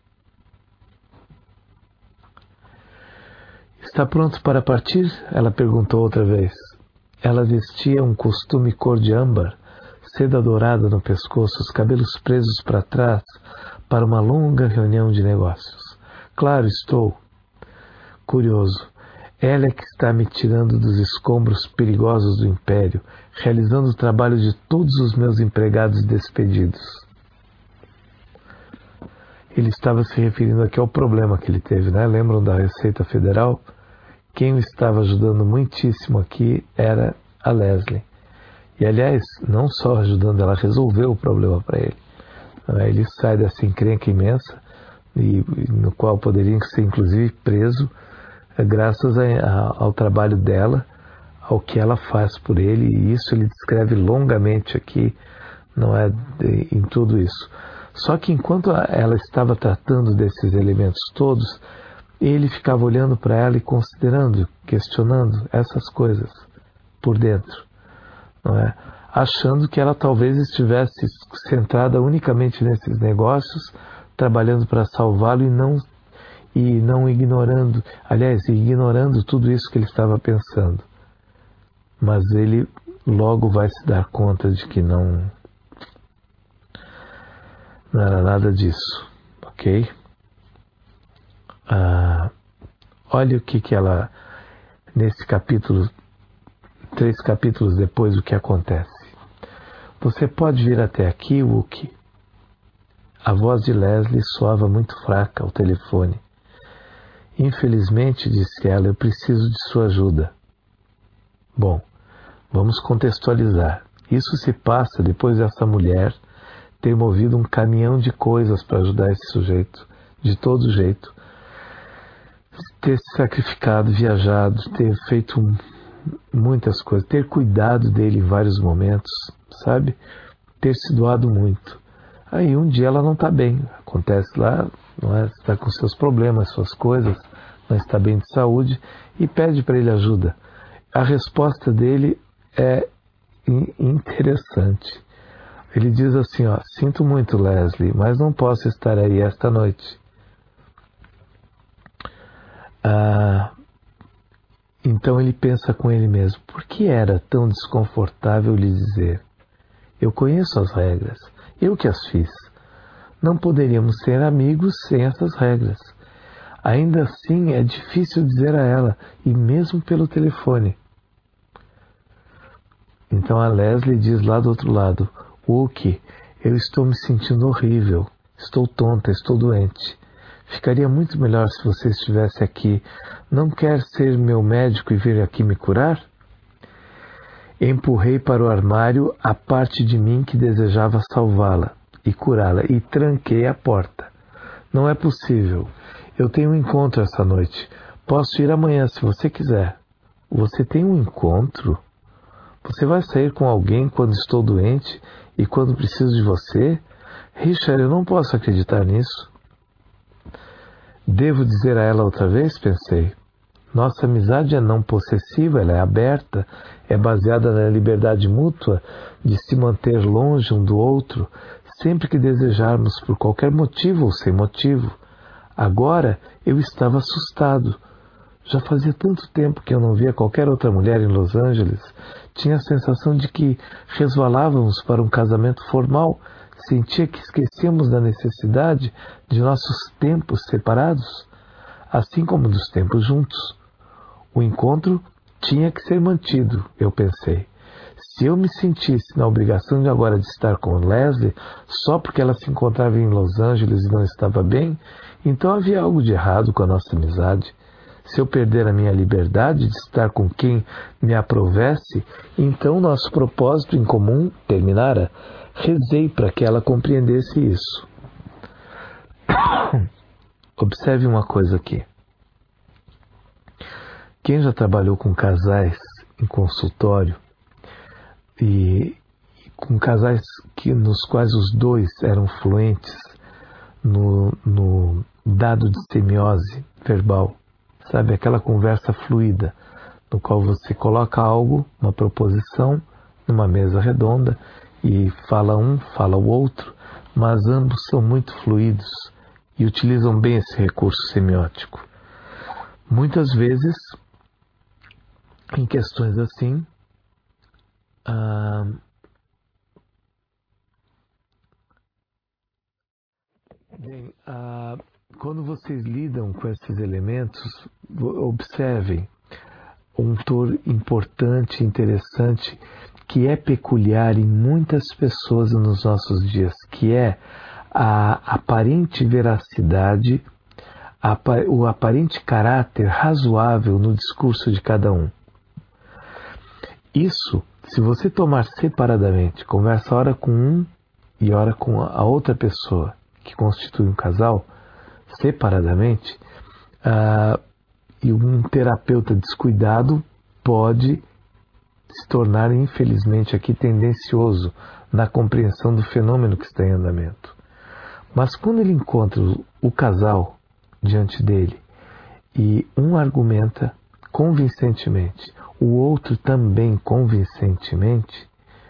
Está pronto para partir? Ela perguntou outra vez. Ela vestia um costume cor de âmbar, seda dourada no pescoço, os cabelos presos para trás, para uma longa reunião de negócios. Claro, estou. Curioso. Ela é que está me tirando dos escombros perigosos do império, realizando o trabalho de todos os meus empregados despedidos. Ele estava se referindo aqui ao problema que ele teve, né? Lembram da Receita Federal? Quem o estava ajudando muitíssimo aqui era a Leslie. E, aliás, não só ajudando, ela resolveu o problema para ele. Ele sai dessa encrenca imensa, no qual poderia ser, inclusive, preso, graças ao trabalho dela, ao que ela faz por ele, e isso ele descreve longamente aqui, não é em tudo isso. Só que enquanto ela estava tratando desses elementos todos, ele ficava olhando para ela e considerando, questionando essas coisas por dentro, não é? Achando que ela talvez estivesse centrada unicamente nesses negócios, trabalhando para salvá-lo e não ignorando, aliás, ignorando tudo isso que ele estava pensando. Mas ele logo vai se dar conta de que não era nada disso, ok? Olha o que ela, nesse capítulo, 3 capítulos depois, o que acontece. Você pode vir até aqui, Wookie? A voz de Leslie soava muito fraca ao telefone. Infelizmente, disse ela, eu preciso de sua ajuda. Bom, vamos contextualizar. Isso se passa depois dessa mulher ter movido um caminhão de coisas para ajudar esse sujeito, de todo jeito. Ter se sacrificado, viajado, ter feito muitas coisas, ter cuidado dele em vários momentos, sabe? Ter se doado muito. Aí um dia ela não está bem, acontece lá, não é? Está com seus problemas, suas coisas, não está bem de saúde e pede para ele ajuda. A resposta dele é interessante. Ele diz assim, ó, sinto muito, Leslie, mas não posso estar aí esta noite. Então ele pensa com ele mesmo, por que era tão desconfortável lhe dizer? Eu conheço as regras, eu que as fiz. Não poderíamos ser amigos sem essas regras. Ainda assim é difícil dizer a ela, e mesmo pelo telefone. Então a Leslie diz lá do outro lado, Wookie, eu estou me sentindo horrível, estou tonta, estou doente. Ficaria muito melhor se você estivesse aqui. Não quer ser meu médico e vir aqui me curar? Empurrei para o armário a parte de mim que desejava salvá-la e curá-la e tranquei a porta. Não é possível. Eu tenho um encontro essa noite. Posso ir amanhã se você quiser. Você tem um encontro? Você vai sair com alguém quando estou doente e quando preciso de você? Richard, eu não posso acreditar nisso. Devo dizer a ela outra vez? Pensei. Nossa amizade é não possessiva, ela é aberta, é baseada na liberdade mútua de se manter longe um do outro, sempre que desejarmos, por qualquer motivo ou sem motivo. Agora eu estava assustado. Já fazia tanto tempo que eu não via qualquer outra mulher em Los Angeles. Tinha a sensação de que resvalávamos para um casamento formal. Sentia que esquecíamos da necessidade de nossos tempos separados, assim como dos tempos juntos. O encontro tinha que ser mantido, eu pensei. Se eu me sentisse na obrigação de agora de estar com Leslie só porque ela se encontrava em Los Angeles e não estava bem, então havia algo de errado com a nossa amizade. Se eu perder a minha liberdade de estar com quem me aprovesse, então nosso propósito em comum terminara. Rezei para que ela compreendesse isso. Observe uma coisa aqui. Quem já trabalhou com casais em consultório e com casais nos quais os dois eram fluentes no dado de semiose verbal, sabe, aquela conversa fluida, no qual você coloca algo, uma proposição, numa mesa redonda e fala um, fala o outro, mas ambos são muito fluidos e utilizam bem esse recurso semiótico. Muitas vezes, em questões assim, quando vocês lidam com esses elementos, observem um fator importante, interessante, que é peculiar em muitas pessoas nos nossos dias, que é a aparente veracidade, o aparente caráter razoável no discurso de cada um. Isso, se você tomar separadamente, conversa ora com um e ora com a outra pessoa que constitui um casal, separadamente, e um terapeuta descuidado pode se tornar, infelizmente, aqui tendencioso na compreensão do fenômeno que está em andamento. Mas quando ele encontra o casal diante dele e um argumenta convincentemente, o outro também convincentemente,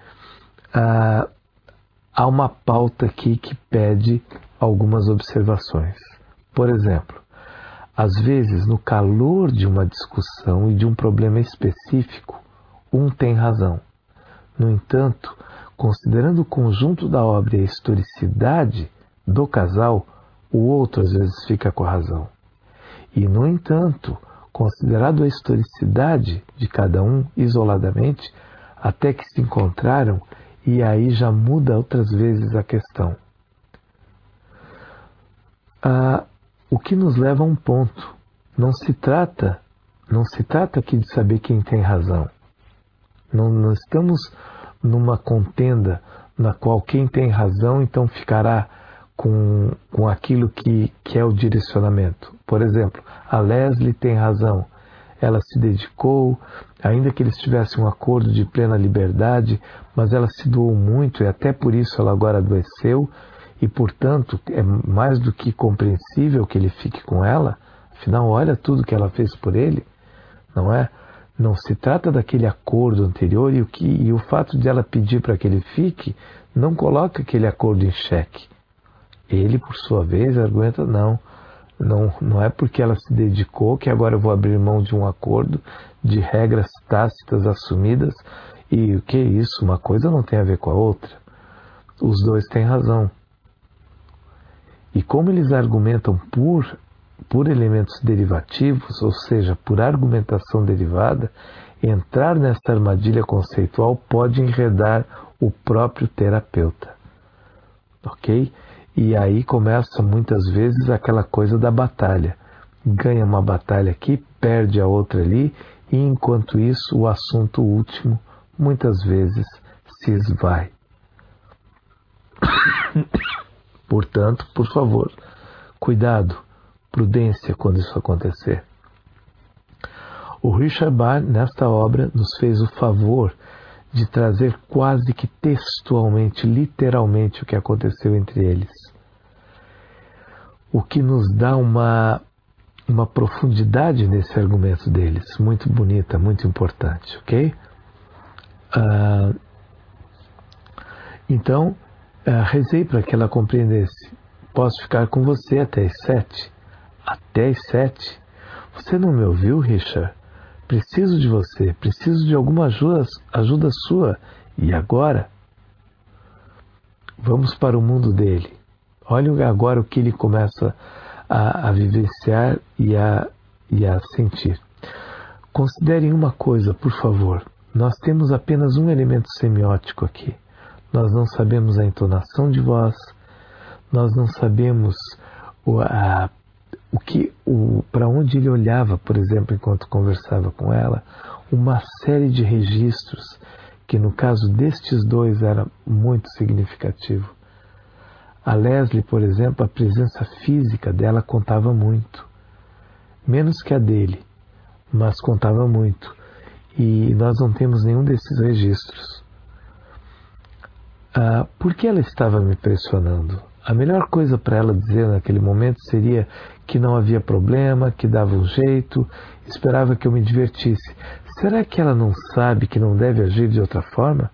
há uma pauta aqui que pede algumas observações. Por exemplo, às vezes, no calor de uma discussão e de um problema específico, um tem razão. No entanto, considerando o conjunto da obra e a historicidade do casal, o outro às vezes fica com a razão. E, no entanto, considerado a historicidade de cada um isoladamente, até que se encontraram, e aí já muda outras vezes a questão. O que nos leva a um ponto. Não se trata aqui de saber quem tem razão. Não estamos numa contenda na qual quem tem razão então ficará com aquilo que é o direcionamento. Por exemplo, a Leslie tem razão. Ela se dedicou, ainda que eles tivessem um acordo de plena liberdade, mas ela se doou muito e até por isso ela agora adoeceu e, portanto, é mais do que compreensível que ele fique com ela. Afinal, olha tudo que ela fez por ele, não é? Não se trata daquele acordo anterior e o fato de ela pedir para que ele fique não coloca aquele acordo em xeque. Ele, por sua vez, argumenta não é porque ela se dedicou que agora eu vou abrir mão de um acordo, de regras tácitas assumidas, e o que é isso? Uma coisa não tem a ver com a outra. Os dois têm razão. E como eles argumentam por elementos derivativos, ou seja, por argumentação derivada, entrar nesta armadilha conceitual pode enredar o próprio terapeuta. Ok? E aí começa muitas vezes aquela coisa da batalha. Ganha uma batalha aqui, perde a outra ali, e enquanto isso o assunto último muitas vezes se esvai. Portanto, por favor, cuidado, prudência quando isso acontecer. O Richard Bach, nesta obra, nos fez o favor de trazer quase que textualmente, literalmente, o que aconteceu entre eles. O que nos dá uma profundidade nesse argumento deles, muito bonita, muito importante, ok? Então, rezei para que ela compreendesse. Posso ficar com você até as 7? Até as 7? Você não me ouviu, Richard? Preciso de você, preciso de alguma ajuda sua. E agora? Vamos para o mundo dele. Olha agora o que ele começa a vivenciar e a sentir. Considerem uma coisa, por favor. Nós temos apenas um elemento semiótico aqui. Nós não sabemos a entonação de voz, nós não sabemos para onde ele olhava, por exemplo, enquanto conversava com ela, uma série de registros que no caso destes dois era muito significativo. A Leslie, por exemplo, a presença física dela contava muito, menos que a dele, mas contava muito, e nós não temos nenhum desses registros. Por que ela estava me pressionando? A melhor coisa para ela dizer naquele momento seria que não havia problema, que dava um jeito, esperava que eu me divertisse. Será que ela não sabe que não deve agir de outra forma?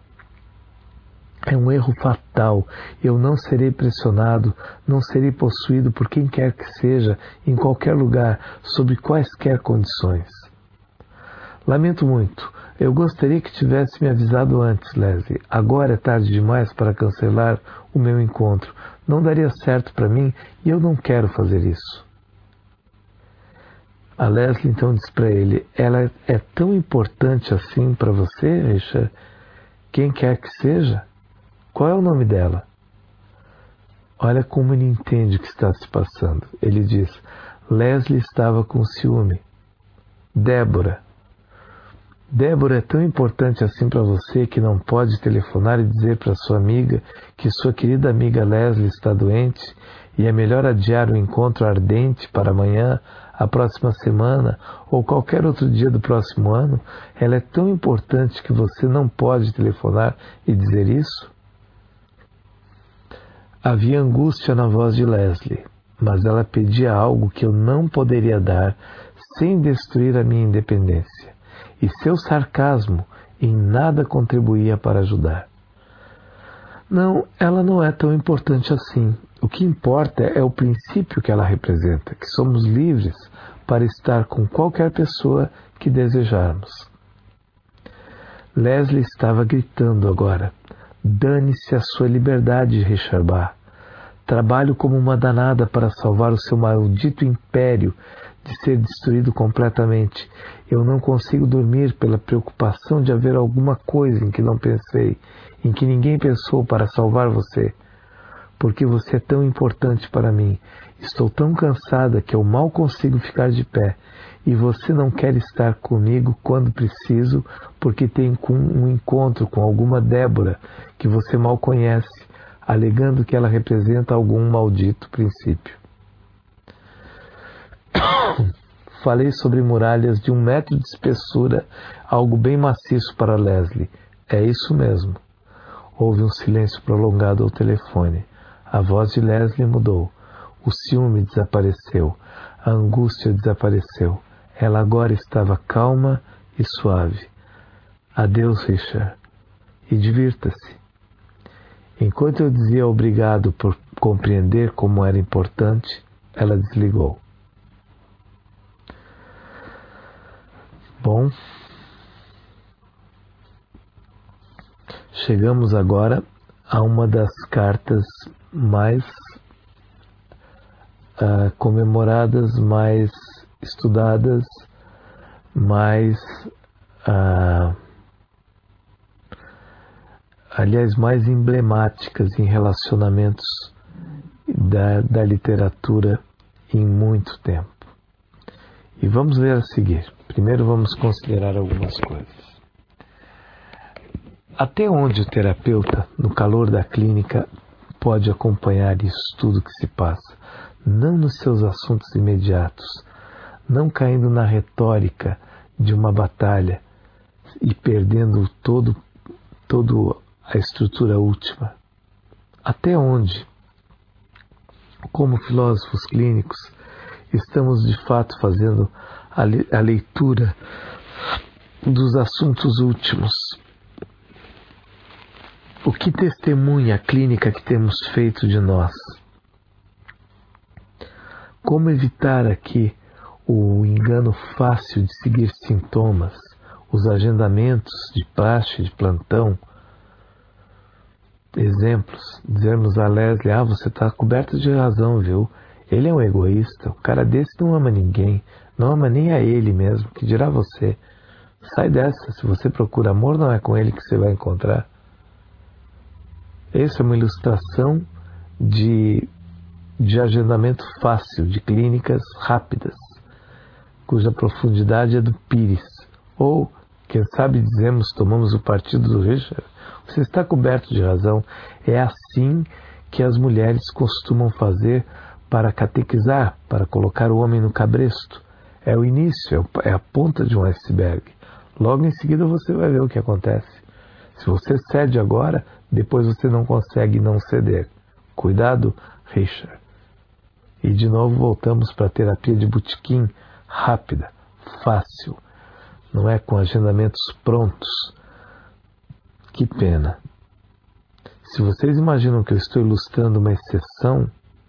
É um erro fatal. Eu não serei pressionado, não serei possuído por quem quer que seja, em qualquer lugar, sob quaisquer condições. Lamento muito. Eu gostaria que tivesse me avisado antes, Leslie. Agora é tarde demais para cancelar o meu encontro. Não daria certo para mim e eu não quero fazer isso. A Leslie então diz para ele: ela é tão importante assim para você, Richard? Quem quer que seja? Qual é o nome dela? Olha como ele entende o que está se passando. Ele diz: Leslie estava com ciúme. Débora é tão importante assim para você que não pode telefonar e dizer para sua amiga que sua querida amiga Leslie está doente e é melhor adiar o encontro ardente para amanhã, a próxima semana ou qualquer outro dia do próximo ano? Ela é tão importante que você não pode telefonar e dizer isso? Havia angústia na voz de Leslie, mas ela pedia algo que eu não poderia dar sem destruir a minha independência. E seu sarcasmo em nada contribuía para ajudar. Não, ela não é tão importante assim. O que importa é o princípio que ela representa, que somos livres para estar com qualquer pessoa que desejarmos. Leslie estava gritando agora: dane-se a sua liberdade, Richard Bach. Trabalho como uma danada para salvar o seu maldito império de ser destruído completamente. Eu não consigo dormir pela preocupação de haver alguma coisa em que não pensei, em que ninguém pensou para salvar você. Porque você é tão importante para mim. Estou tão cansada que eu mal consigo ficar de pé. E você não quer estar comigo quando preciso, porque tem um encontro com alguma Débora que você mal conhece, alegando que ela representa algum maldito princípio. Falei sobre muralhas de 1 metro de espessura, algo bem maciço para Leslie. É isso mesmo. Houve um silêncio prolongado ao telefone. A voz de Leslie mudou. O ciúme desapareceu. A angústia desapareceu. Ela agora estava calma e suave. Adeus, Richard. E divirta-se. Enquanto eu dizia obrigado por compreender como era importante, ela desligou. Bom, chegamos agora a uma das cartas mais comemoradas, mais estudadas, mais emblemáticas em relacionamentos da literatura em muito tempo. E vamos ver a seguir. Primeiro vamos considerar algumas coisas. Até onde o terapeuta, no calor da clínica, pode acompanhar isso tudo que se passa, não nos seus assuntos imediatos, não caindo na retórica de uma batalha e perdendo toda a estrutura última. Até onde, como filósofos clínicos, estamos de fato fazendo a leitura dos assuntos últimos. O que testemunha a clínica que temos feito de nós? Como evitar aqui o engano fácil de seguir sintomas, os agendamentos de praxe, de plantão. Exemplos, dizermos a Leslie, você está coberto de razão, viu? Ele é um egoísta, um cara desse não ama ninguém, não ama nem a ele mesmo, que dirá você. Sai dessa, se você procura amor, não é com ele que você vai encontrar. Essa é uma ilustração de agendamento fácil, de clínicas rápidas, cuja profundidade é do pires. Ou, quem sabe dizemos, tomamos o partido do Richard, você está coberto de razão. É assim que as mulheres costumam fazer para catequizar, para colocar o homem no cabresto. É o início, é a ponta de um iceberg. Logo em seguida você vai ver o que acontece. Se você cede agora, depois você não consegue não ceder. Cuidado, Richard. E de novo voltamos para a terapia de botequim, rápida, fácil. Não é com agendamentos prontos. Que pena. Se vocês imaginam que eu estou ilustrando uma exceção,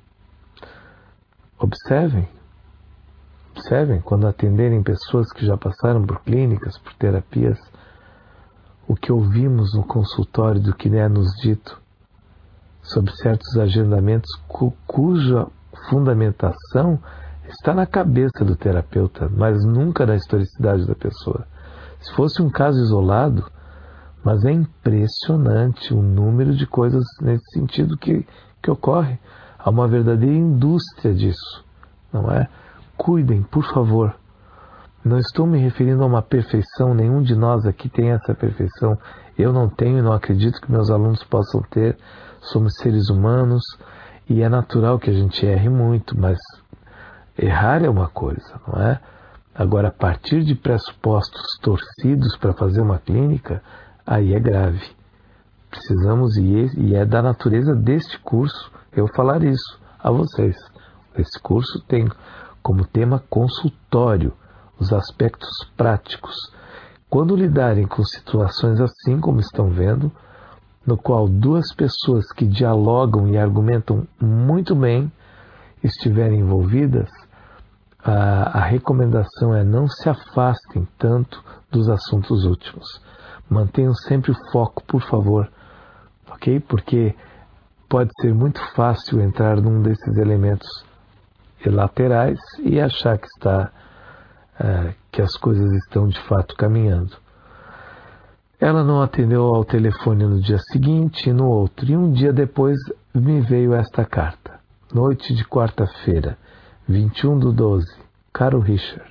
observem quando atenderem pessoas que já passaram por clínicas, por terapias, o que ouvimos no consultório do que é nos dito sobre certos agendamentos cuja fundamentação está na cabeça do terapeuta, mas nunca na historicidade da pessoa. Se fosse um caso isolado, mas é impressionante o número de coisas nesse sentido que ocorre. Há uma verdadeira indústria disso, não é? Cuidem, por favor. Não estou me referindo a uma perfeição, nenhum de nós aqui tem essa perfeição. Eu não tenho e não acredito que meus alunos possam ter. Somos seres humanos e é natural que a gente erre muito, mas errar é uma coisa, não é? Agora, a partir de pressupostos torcidos para fazer uma clínica, aí é grave. Precisamos, e é da natureza deste curso, eu falar isso a vocês. Esse curso tem como tema consultório, os aspectos práticos. Quando lidarem com situações assim como estão vendo, no qual duas pessoas que dialogam e argumentam muito bem estiverem envolvidas, a recomendação é não se afastem tanto dos assuntos últimos. Mantenham sempre o foco, por favor, ok? Porque pode ser muito fácil entrar num desses elementos laterais e achar que as coisas estão de fato caminhando. Ela não atendeu ao telefone no dia seguinte e no outro, e um dia depois me veio esta carta. Noite de quarta-feira, 21/12. Caro Richard,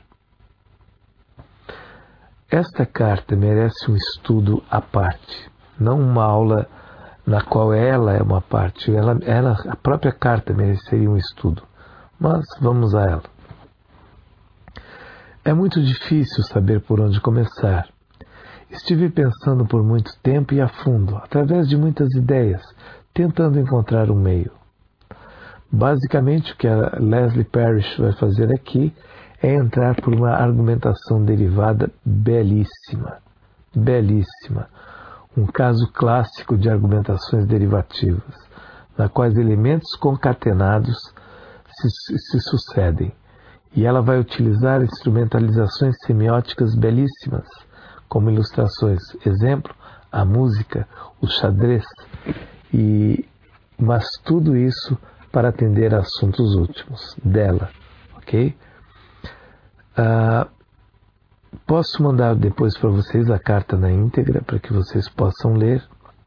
esta carta merece um estudo à parte, não uma aula na qual ela é uma parte. A própria carta mereceria um estudo, mas vamos a ela. É muito difícil saber por onde começar. Estive pensando por muito tempo e a fundo, através de muitas ideias, tentando encontrar um meio. Basicamente, o que a Leslie Parrish vai fazer aqui é entrar por uma argumentação derivada belíssima. Belíssima. Um caso clássico de argumentações derivativas, na quais elementos concatenados se sucedem. E ela vai utilizar instrumentalizações semióticas belíssimas, como ilustrações. Exemplo, a música, o xadrez, mas tudo isso para atender a assuntos últimos dela, ok? Posso mandar depois para vocês a carta na íntegra, para que vocês possam ler.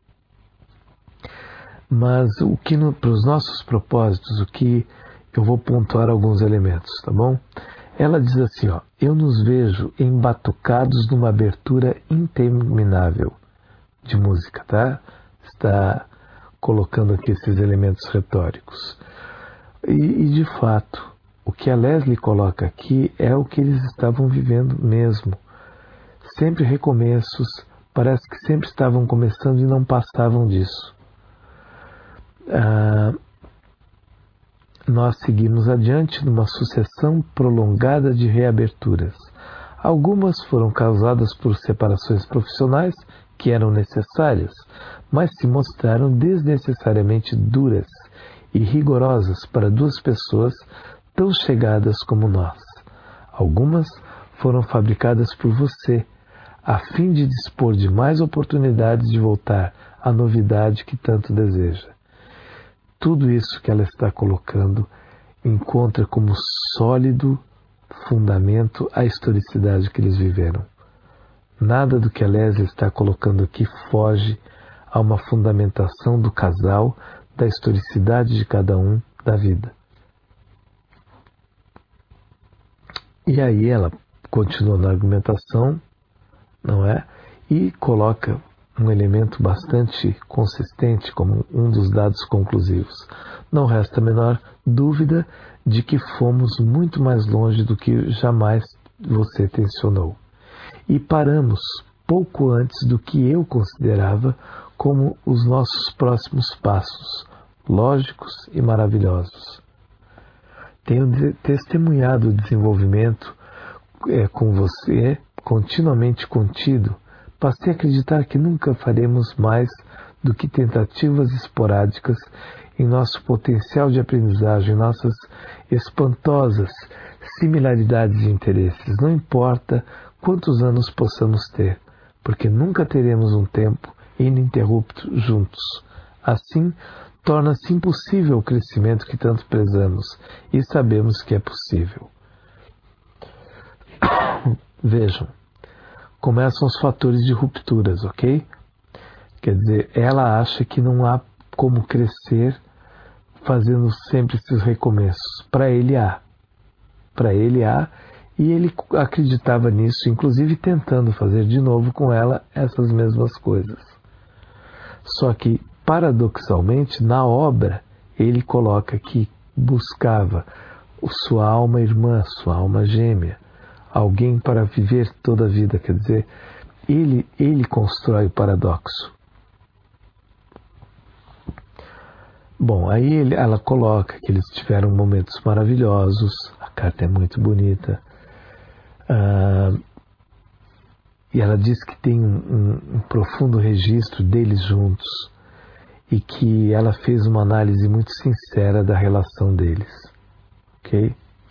Mas para os nossos propósitos, o que eu vou pontuar alguns elementos, tá bom? Ela diz assim, eu nos vejo embatucados numa abertura interminável de música, tá? Está colocando aqui esses elementos retóricos. E de fato, o que a Leslie coloca aqui é o que eles estavam vivendo mesmo. Sempre recomeços, parece que sempre estavam começando e não passavam disso. Nós seguimos adiante numa sucessão prolongada de reaberturas. Algumas foram causadas por separações profissionais que eram necessárias, mas se mostraram desnecessariamente duras e rigorosas para duas pessoas tão chegadas como nós. Algumas foram fabricadas por você, a fim de dispor de mais oportunidades de voltar à novidade que tanto deseja. Tudo isso que ela está colocando encontra como sólido fundamento a historicidade que eles viveram. Nada do que a Leslie está colocando aqui foge a uma fundamentação do casal, da historicidade de cada um, da vida. E aí ela continua na argumentação, não é? E coloca um elemento bastante consistente como um dos dados conclusivos. Não resta a menor dúvida de que fomos muito mais longe do que jamais você tensionou. E paramos pouco antes do que eu considerava como os nossos próximos passos, lógicos e maravilhosos. Tenho testemunhado o desenvolvimento com você, continuamente contido. Passei a acreditar que nunca faremos mais do que tentativas esporádicas em nosso potencial de aprendizagem, nossas espantosas similaridades de interesses. Não importa quantos anos possamos ter, porque nunca teremos um tempo ininterrupto juntos. Assim, torna-se impossível o crescimento que tanto prezamos, e sabemos que é possível. Vejam, começam os fatores de rupturas, ok? Quer dizer, ela acha que não há como crescer fazendo sempre esses recomeços. Para ele há. Para ele há, e ele acreditava nisso, inclusive tentando fazer de novo com ela essas mesmas coisas. Só que, paradoxalmente, na obra, ele coloca que buscava sua alma irmã, sua alma gêmea, alguém para viver toda a vida. Quer dizer, ele constrói o paradoxo. Bom, aí ela coloca que eles tiveram momentos maravilhosos, a carta é muito bonita, e ela diz que tem um profundo registro deles juntos e que ela fez uma análise muito sincera da relação deles, ok?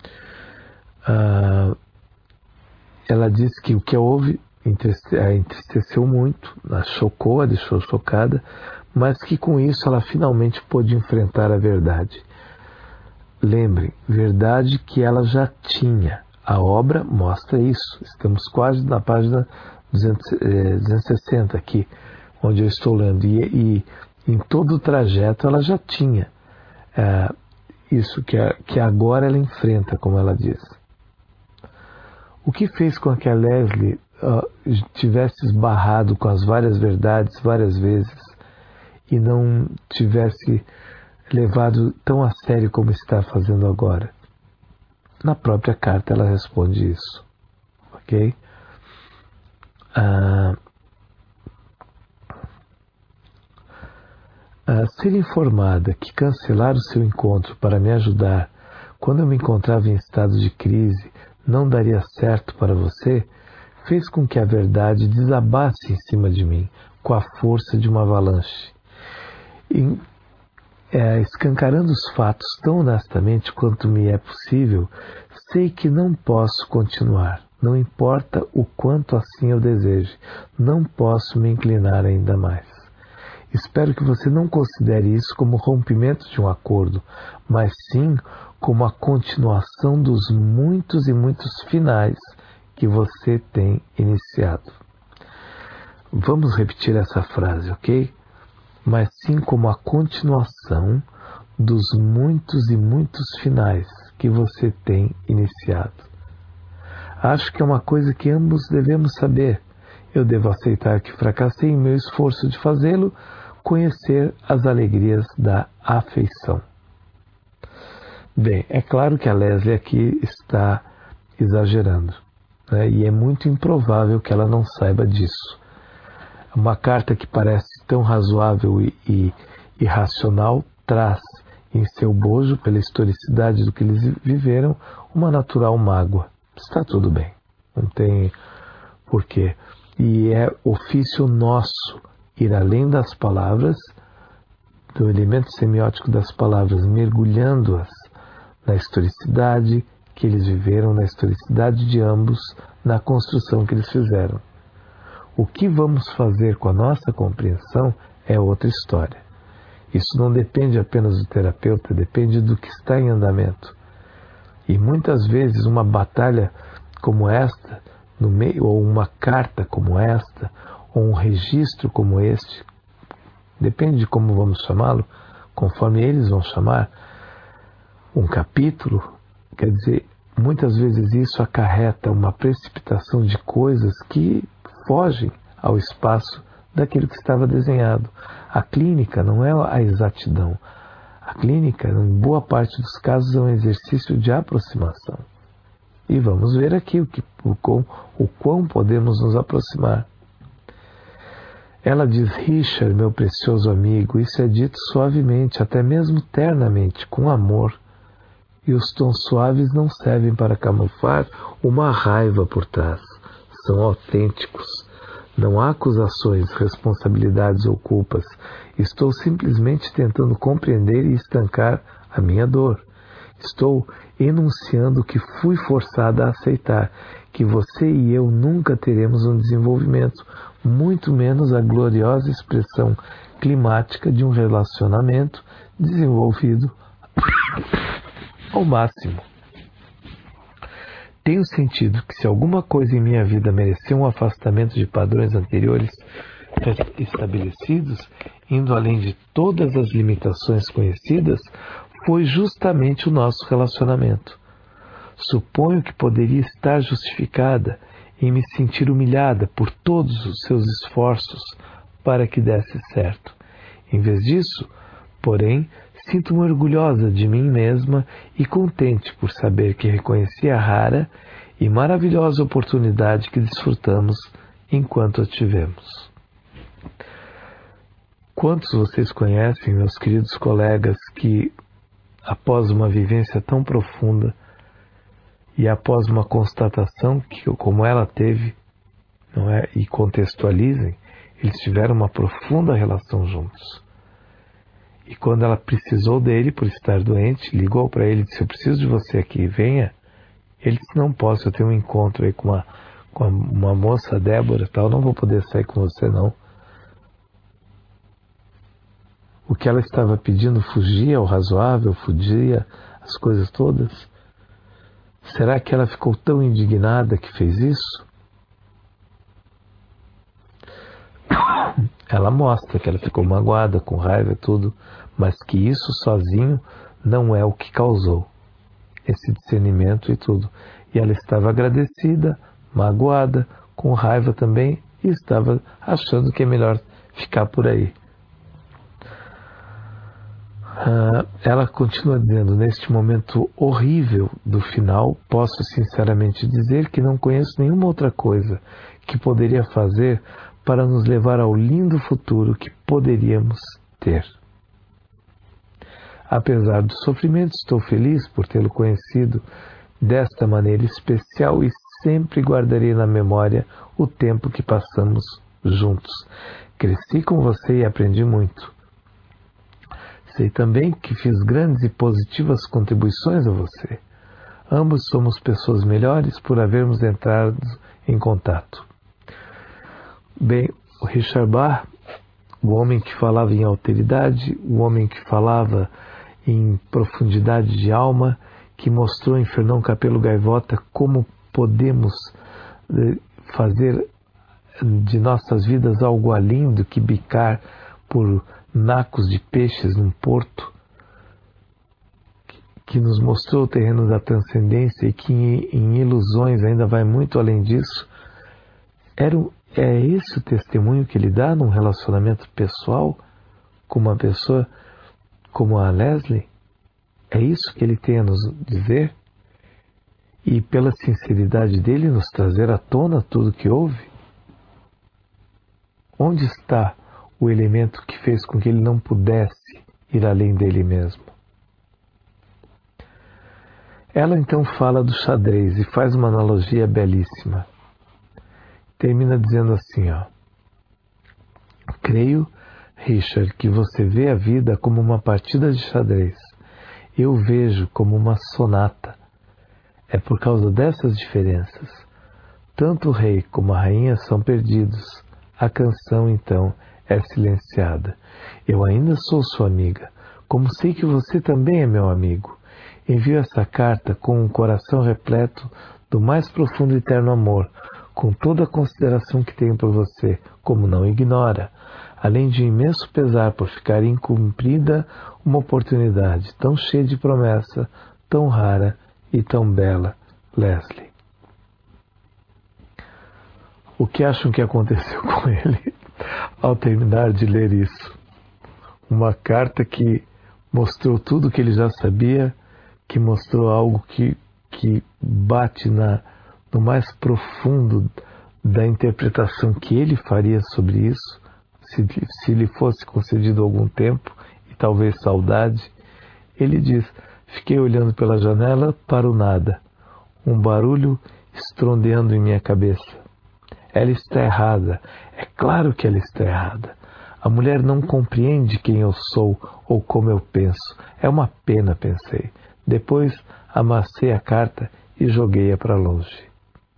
Ela diz que o que houve a entristeceu muito, a chocou, a deixou chocada, mas que com isso ela finalmente pôde enfrentar a verdade. Lembre, verdade que ela já tinha. A obra mostra isso. Estamos quase na página 260 aqui, onde eu estou lendo. E em todo o trajeto ela já tinha isso que agora ela enfrenta, como ela diz. O que fez com que a Leslie tivesse esbarrado com as várias verdades várias vezes e não tivesse levado tão a sério como está fazendo agora? Na própria carta ela responde isso, ok? Ser informada que cancelar o seu encontro para me ajudar quando eu me encontrava em estado de crise não daria certo para você, fez com que a verdade desabasse em cima de mim com a força de uma avalanche. Escancarando os fatos tão honestamente quanto me é possível, sei que não posso continuar, não importa o quanto assim eu deseje, não posso me inclinar ainda mais. Espero que você não considere isso como rompimento de um acordo, mas sim como a continuação dos muitos e muitos finais que você tem iniciado. Vamos repetir essa frase, ok? Mas sim como a continuação dos muitos e muitos finais que você tem iniciado. Acho que é uma coisa que ambos devemos saber. Eu devo aceitar que fracassei em meu esforço de fazê-lo, conhecer as alegrias da afeição. Bem, é claro que a Leslie aqui está exagerando, né? E é muito improvável que ela não saiba disso. Uma carta que parece tão razoável e racional traz em seu bojo, pela historicidade do que eles viveram, uma natural mágoa. Está tudo bem, não tem porquê. E é ofício nosso ir além das palavras, do elemento semiótico das palavras, mergulhando-as na historicidade, que eles viveram, na historicidade de ambos, na construção que eles fizeram. O que vamos fazer com a nossa compreensão é outra história. Isso não depende apenas do terapeuta, depende do que está em andamento. E muitas vezes uma batalha como esta, no meio, ou uma carta como esta, ou um registro como este, depende de como vamos chamá-lo, conforme eles vão chamar, um capítulo, quer dizer, muitas vezes isso acarreta uma precipitação de coisas que fogem ao espaço daquilo que estava desenhado. A clínica não é a exatidão. A clínica, em boa parte dos casos, é um exercício de aproximação. E vamos ver aqui o quão podemos nos aproximar. Ela diz: Richard, meu precioso amigo, isso é dito suavemente, até mesmo ternamente, com amor. E os tons suaves não servem para camuflar uma raiva por trás. São autênticos. Não há acusações, responsabilidades ou culpas. Estou simplesmente tentando compreender e estancar a minha dor. Estou enunciando que fui forçada a aceitar, que você e eu nunca teremos um desenvolvimento, muito menos a gloriosa expressão climática de um relacionamento desenvolvido ao máximo. Tenho sentido que se alguma coisa em minha vida mereceu um afastamento de padrões anteriores estabelecidos, indo além de todas as limitações conhecidas, foi justamente o nosso relacionamento. Suponho que poderia estar justificada em me sentir humilhada por todos os seus esforços para que desse certo. Em vez disso, porém, sinto-me orgulhosa de mim mesma e contente por saber que reconheci a rara e maravilhosa oportunidade que desfrutamos enquanto a tivemos. Quantos vocês conhecem, meus queridos colegas, que após uma vivência tão profunda e após uma constatação que, como ela teve, não é, e contextualizem, eles tiveram uma profunda relação juntos. E quando ela precisou dele por estar doente, ligou para ele e disse: eu preciso de você aqui, venha. Ele disse: não posso, eu tenho um encontro aí com uma moça, Débora, tal, não vou poder sair com você não. O que ela estava pedindo fugia ao razoável, fugia as coisas todas. Será que ela ficou tão indignada que fez isso? Ela mostra que ela ficou magoada, com raiva e tudo, mas que isso sozinho não é o que causou esse discernimento e tudo. E ela estava agradecida, magoada, com raiva também, e estava achando que é melhor ficar por aí. Ela continua dizendo: neste momento horrível do final, posso sinceramente dizer que não conheço nenhuma outra coisa que poderia fazer para nos levar ao lindo futuro que poderíamos ter. Apesar do sofrimento, estou feliz por tê-lo conhecido desta maneira especial e sempre guardarei na memória o tempo que passamos juntos. Cresci com você e aprendi muito. Sei também que fiz grandes e positivas contribuições a você. Ambos somos pessoas melhores por havermos entrado em contato. Bem, o Richard Bach, o homem que falava em alteridade, o homem que falava em profundidade de alma, que mostrou em Fernão Capelo Gaivota como podemos fazer de nossas vidas algo além do que bicar por nacos de peixes num porto, que nos mostrou o terreno da transcendência e que em ilusões ainda vai muito além disso. É esse o testemunho que ele dá num relacionamento pessoal com uma pessoa como a Leslie? É isso que ele tem a nos dizer? E pela sinceridade dele nos trazer à tona tudo o que houve? Onde está o elemento que fez com que ele não pudesse ir além dele mesmo? Ela então fala do xadrez e faz uma analogia belíssima. Termina dizendo assim, creio, Richard, que você vê a vida como uma partida de xadrez. Eu vejo como uma sonata. É por causa dessas diferenças. Tanto o rei como a rainha são perdidos. A canção, então, é silenciada. Eu ainda sou sua amiga, como sei que você também é meu amigo. Envio essa carta com um coração repleto do mais profundo e eterno amor, com toda a consideração que tenho por você, como não ignora, além de um imenso pesar por ficar incumprida uma oportunidade tão cheia de promessa, tão rara e tão bela, Leslie. O que acham que aconteceu com ele ao terminar de ler isso? Uma carta que mostrou tudo o que ele já sabia, que mostrou algo que bate no mais profundo da interpretação que ele faria sobre isso, se lhe fosse concedido algum tempo e talvez saudade. Ele diz: fiquei olhando pela janela para o nada, um barulho estrondeando em minha cabeça. Ela está errada, é claro que ela está errada. A mulher não compreende quem eu sou ou como eu penso. É uma pena, pensei. Depois amassei a carta e joguei-a para longe.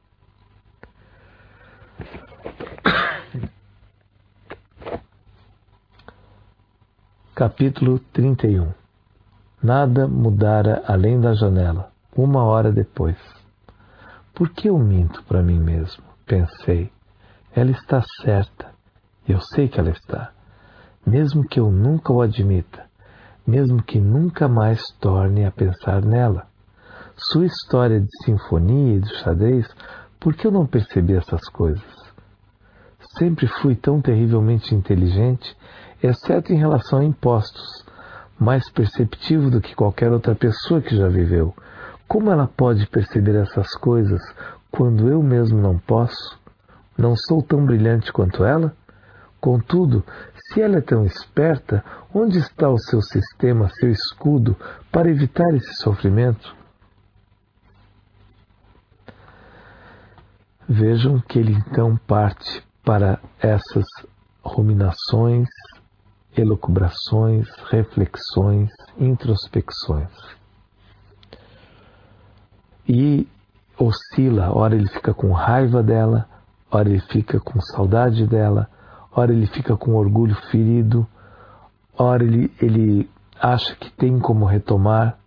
Capítulo 31. Nada mudara além da janela, 1 hora depois. Por que eu minto para mim mesmo? Pensei. Ela está certa. Eu sei que ela está. Mesmo que eu nunca o admita. Mesmo que nunca mais torne a pensar nela. Sua história de sinfonia e de xadrez, por que eu não percebi essas coisas? Sempre fui tão terrivelmente inteligente, exceto em relação a impostos, mais perceptivo do que qualquer outra pessoa que já viveu. Como ela pode perceber essas coisas quando eu mesmo não posso? Não sou tão brilhante quanto ela? Contudo, se ela é tão esperta, onde está o seu sistema, seu escudo, para evitar esse sofrimento? Vejam que ele então parte para essas ruminações, elucubrações, reflexões, introspecções. E oscila, ora ele fica com raiva dela, ora ele fica com saudade dela, ora ele fica com orgulho ferido, ora ele acha que tem como retomar,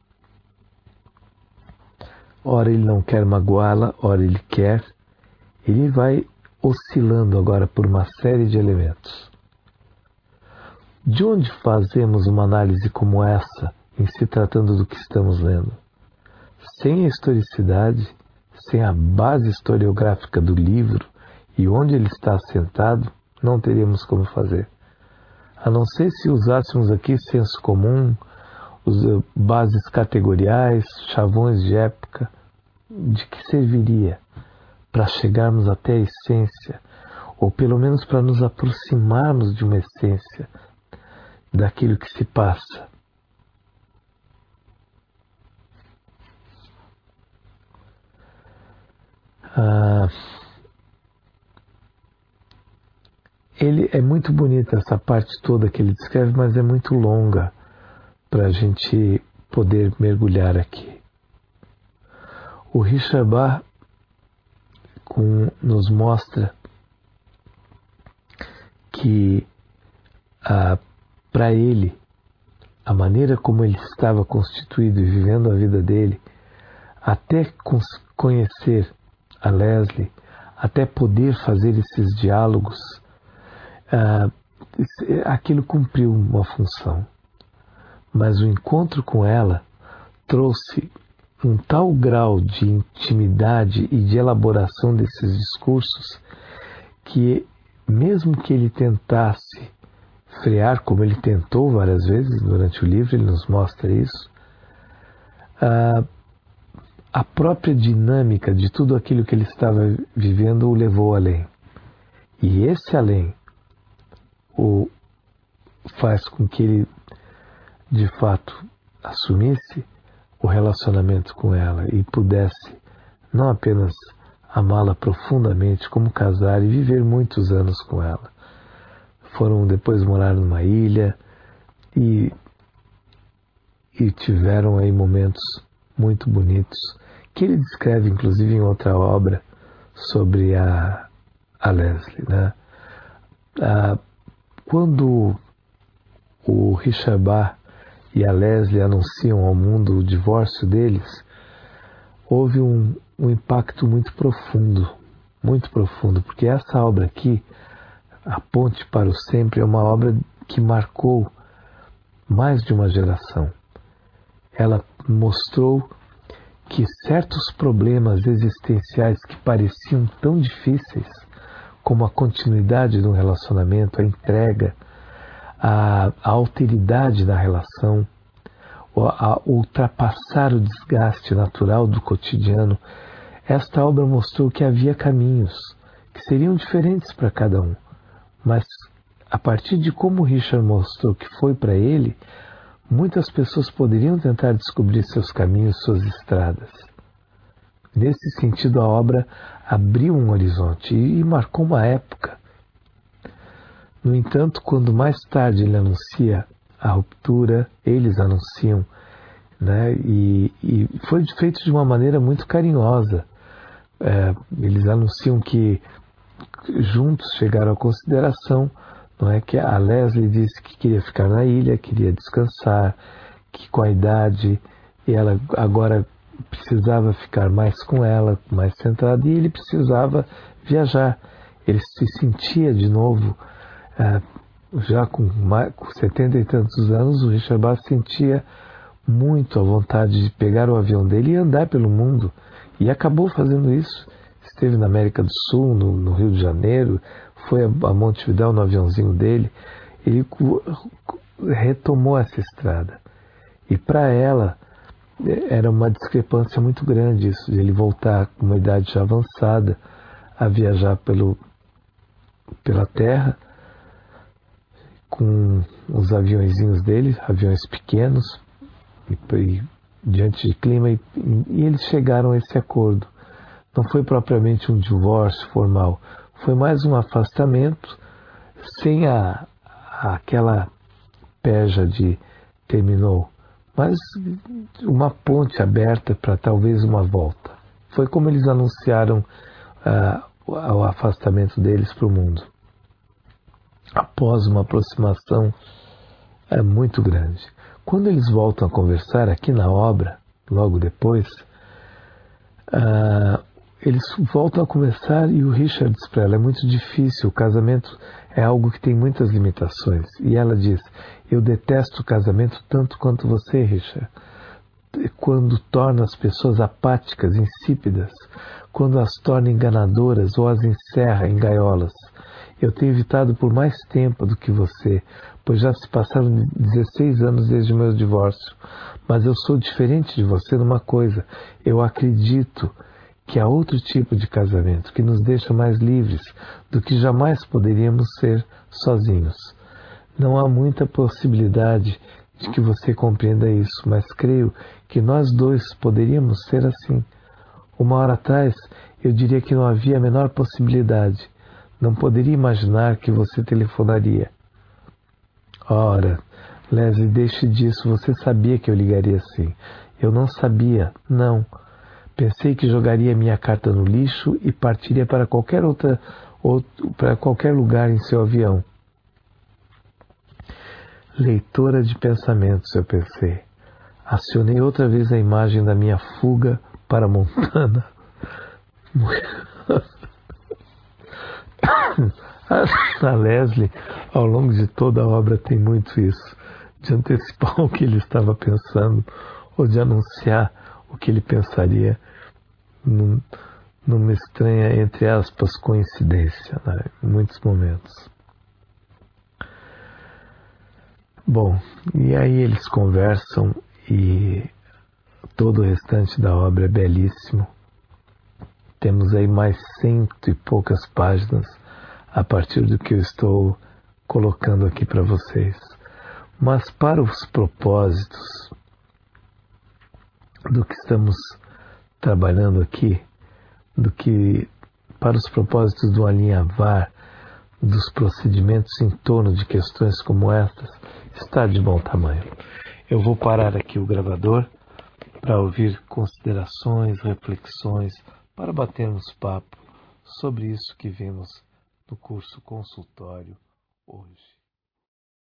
ora ele não quer magoá-la, ora ele quer. Ele vai oscilando agora por uma série de elementos. De onde fazemos uma análise como essa em se tratando do que estamos lendo? Sem a historicidade, sem a base historiográfica do livro e onde ele está assentado, não teríamos como fazer. A não ser se usássemos aqui senso comum, bases categoriais, chavões de época, de que serviria para chegarmos até a essência, ou pelo menos para nos aproximarmos de uma essência daquilo que se passa? Ele é muito bonita essa parte toda que ele descreve, mas é muito longa para a gente poder mergulhar aqui. O Richard Bach nos mostra que para ele, a maneira como ele estava constituído e vivendo a vida dele, até conhecer a Leslie, até poder fazer esses diálogos, aquilo cumpriu uma função. Mas o encontro com ela trouxe um tal grau de intimidade e de elaboração desses discursos que, mesmo que ele tentasse frear, como ele tentou várias vezes durante o livro, ele nos mostra isso, a própria dinâmica de tudo aquilo que ele estava vivendo o levou além. E esse além o faz com que ele, de fato, assumisse o relacionamento com ela e pudesse não apenas amá-la profundamente, como casar e viver muitos anos com ela. Foram depois morar numa ilha e tiveram aí momentos muito bonitos que ele descreve inclusive em outra obra sobre a Leslie, né? Quando o Richard Bach e a Leslie anunciam ao mundo o divórcio deles, houve um impacto muito profundo, porque essa obra aqui, A Ponte para o Sempre, é uma obra que marcou mais de uma geração. Ela mostrou que certos problemas existenciais que pareciam tão difíceis, como a continuidade do relacionamento, a entrega, a alteridade na relação, a ultrapassar o desgaste natural do cotidiano, esta obra mostrou que havia caminhos que seriam diferentes para cada um, mas a partir de como Richard mostrou que foi para ele, muitas pessoas poderiam tentar descobrir seus caminhos, suas estradas. Nesse sentido, a obra abriu um horizonte e marcou uma época. No entanto, quando mais tarde ele anuncia a ruptura, eles anunciam, né, e foi feito de uma maneira muito carinhosa. Eles anunciam que juntos chegaram à consideração, não é, que a Leslie disse que queria ficar na ilha, queria descansar, que com a idade ela agora precisava ficar mais com ela, mais centrada, e ele precisava viajar. Ele se sentia de novo, já com 70 e tantos anos, o Richard Bach sentia muito a vontade de pegar o avião dele e andar pelo mundo, e acabou fazendo isso. Esteve na América do Sul, no Rio de Janeiro, foi a Montevidéu no aviãozinho dele. Ele retomou essa estrada. E para ela era uma discrepância muito grande isso, de ele voltar com uma idade já avançada a viajar pela terra com os aviõezinhos dele, aviões pequenos, e diante de clima, e eles chegaram a esse acordo. Não foi propriamente um divórcio formal, foi mais um afastamento, sem aquela peja de terminou, mas uma ponte aberta para talvez uma volta. Foi como eles anunciaram o afastamento deles para o mundo. Após uma aproximação muito grande. Quando eles voltam a conversar aqui na obra, logo depois, eles voltam a conversar e o Richard diz para ela: é muito difícil, o casamento é algo que tem muitas limitações. E ela diz: eu detesto o casamento tanto quanto você, Richard. Quando torna as pessoas apáticas, insípidas, quando as torna enganadoras ou as encerra em gaiolas. Eu tenho evitado por mais tempo do que você, pois já se passaram 16 anos desde o meu divórcio. Mas eu sou diferente de você numa coisa: eu acredito que há outro tipo de casamento que nos deixa mais livres do que jamais poderíamos ser sozinhos. Não há muita possibilidade de que você compreenda isso, mas creio que nós dois poderíamos ser assim. Uma hora atrás, eu diria que não havia a menor possibilidade. Não poderia imaginar que você telefonaria. Ora, Leslie, deixe disso. Você sabia que eu ligaria assim. Eu não sabia, não. Pensei que jogaria minha carta no lixo e partiria para para qualquer lugar em seu avião. Leitora de pensamentos, eu pensei. Acionei outra vez a imagem da minha fuga para Montana. A Leslie, ao longo de toda a obra, tem muito isso, de antecipar o que ele estava pensando, ou de anunciar o que ele pensaria numa estranha, entre aspas, coincidência, né, em muitos momentos. Bom, e aí eles conversam e todo o restante da obra é belíssimo. Temos aí mais 100 e poucas páginas a partir do que eu estou colocando aqui para vocês. Mas para os propósitos do que estamos trabalhando aqui, para os propósitos do alinhavar dos procedimentos em torno de questões como estas, está de bom tamanho. Eu vou parar aqui o gravador para ouvir considerações, reflexões, para batermos papo sobre isso que vimos no curso consultório hoje.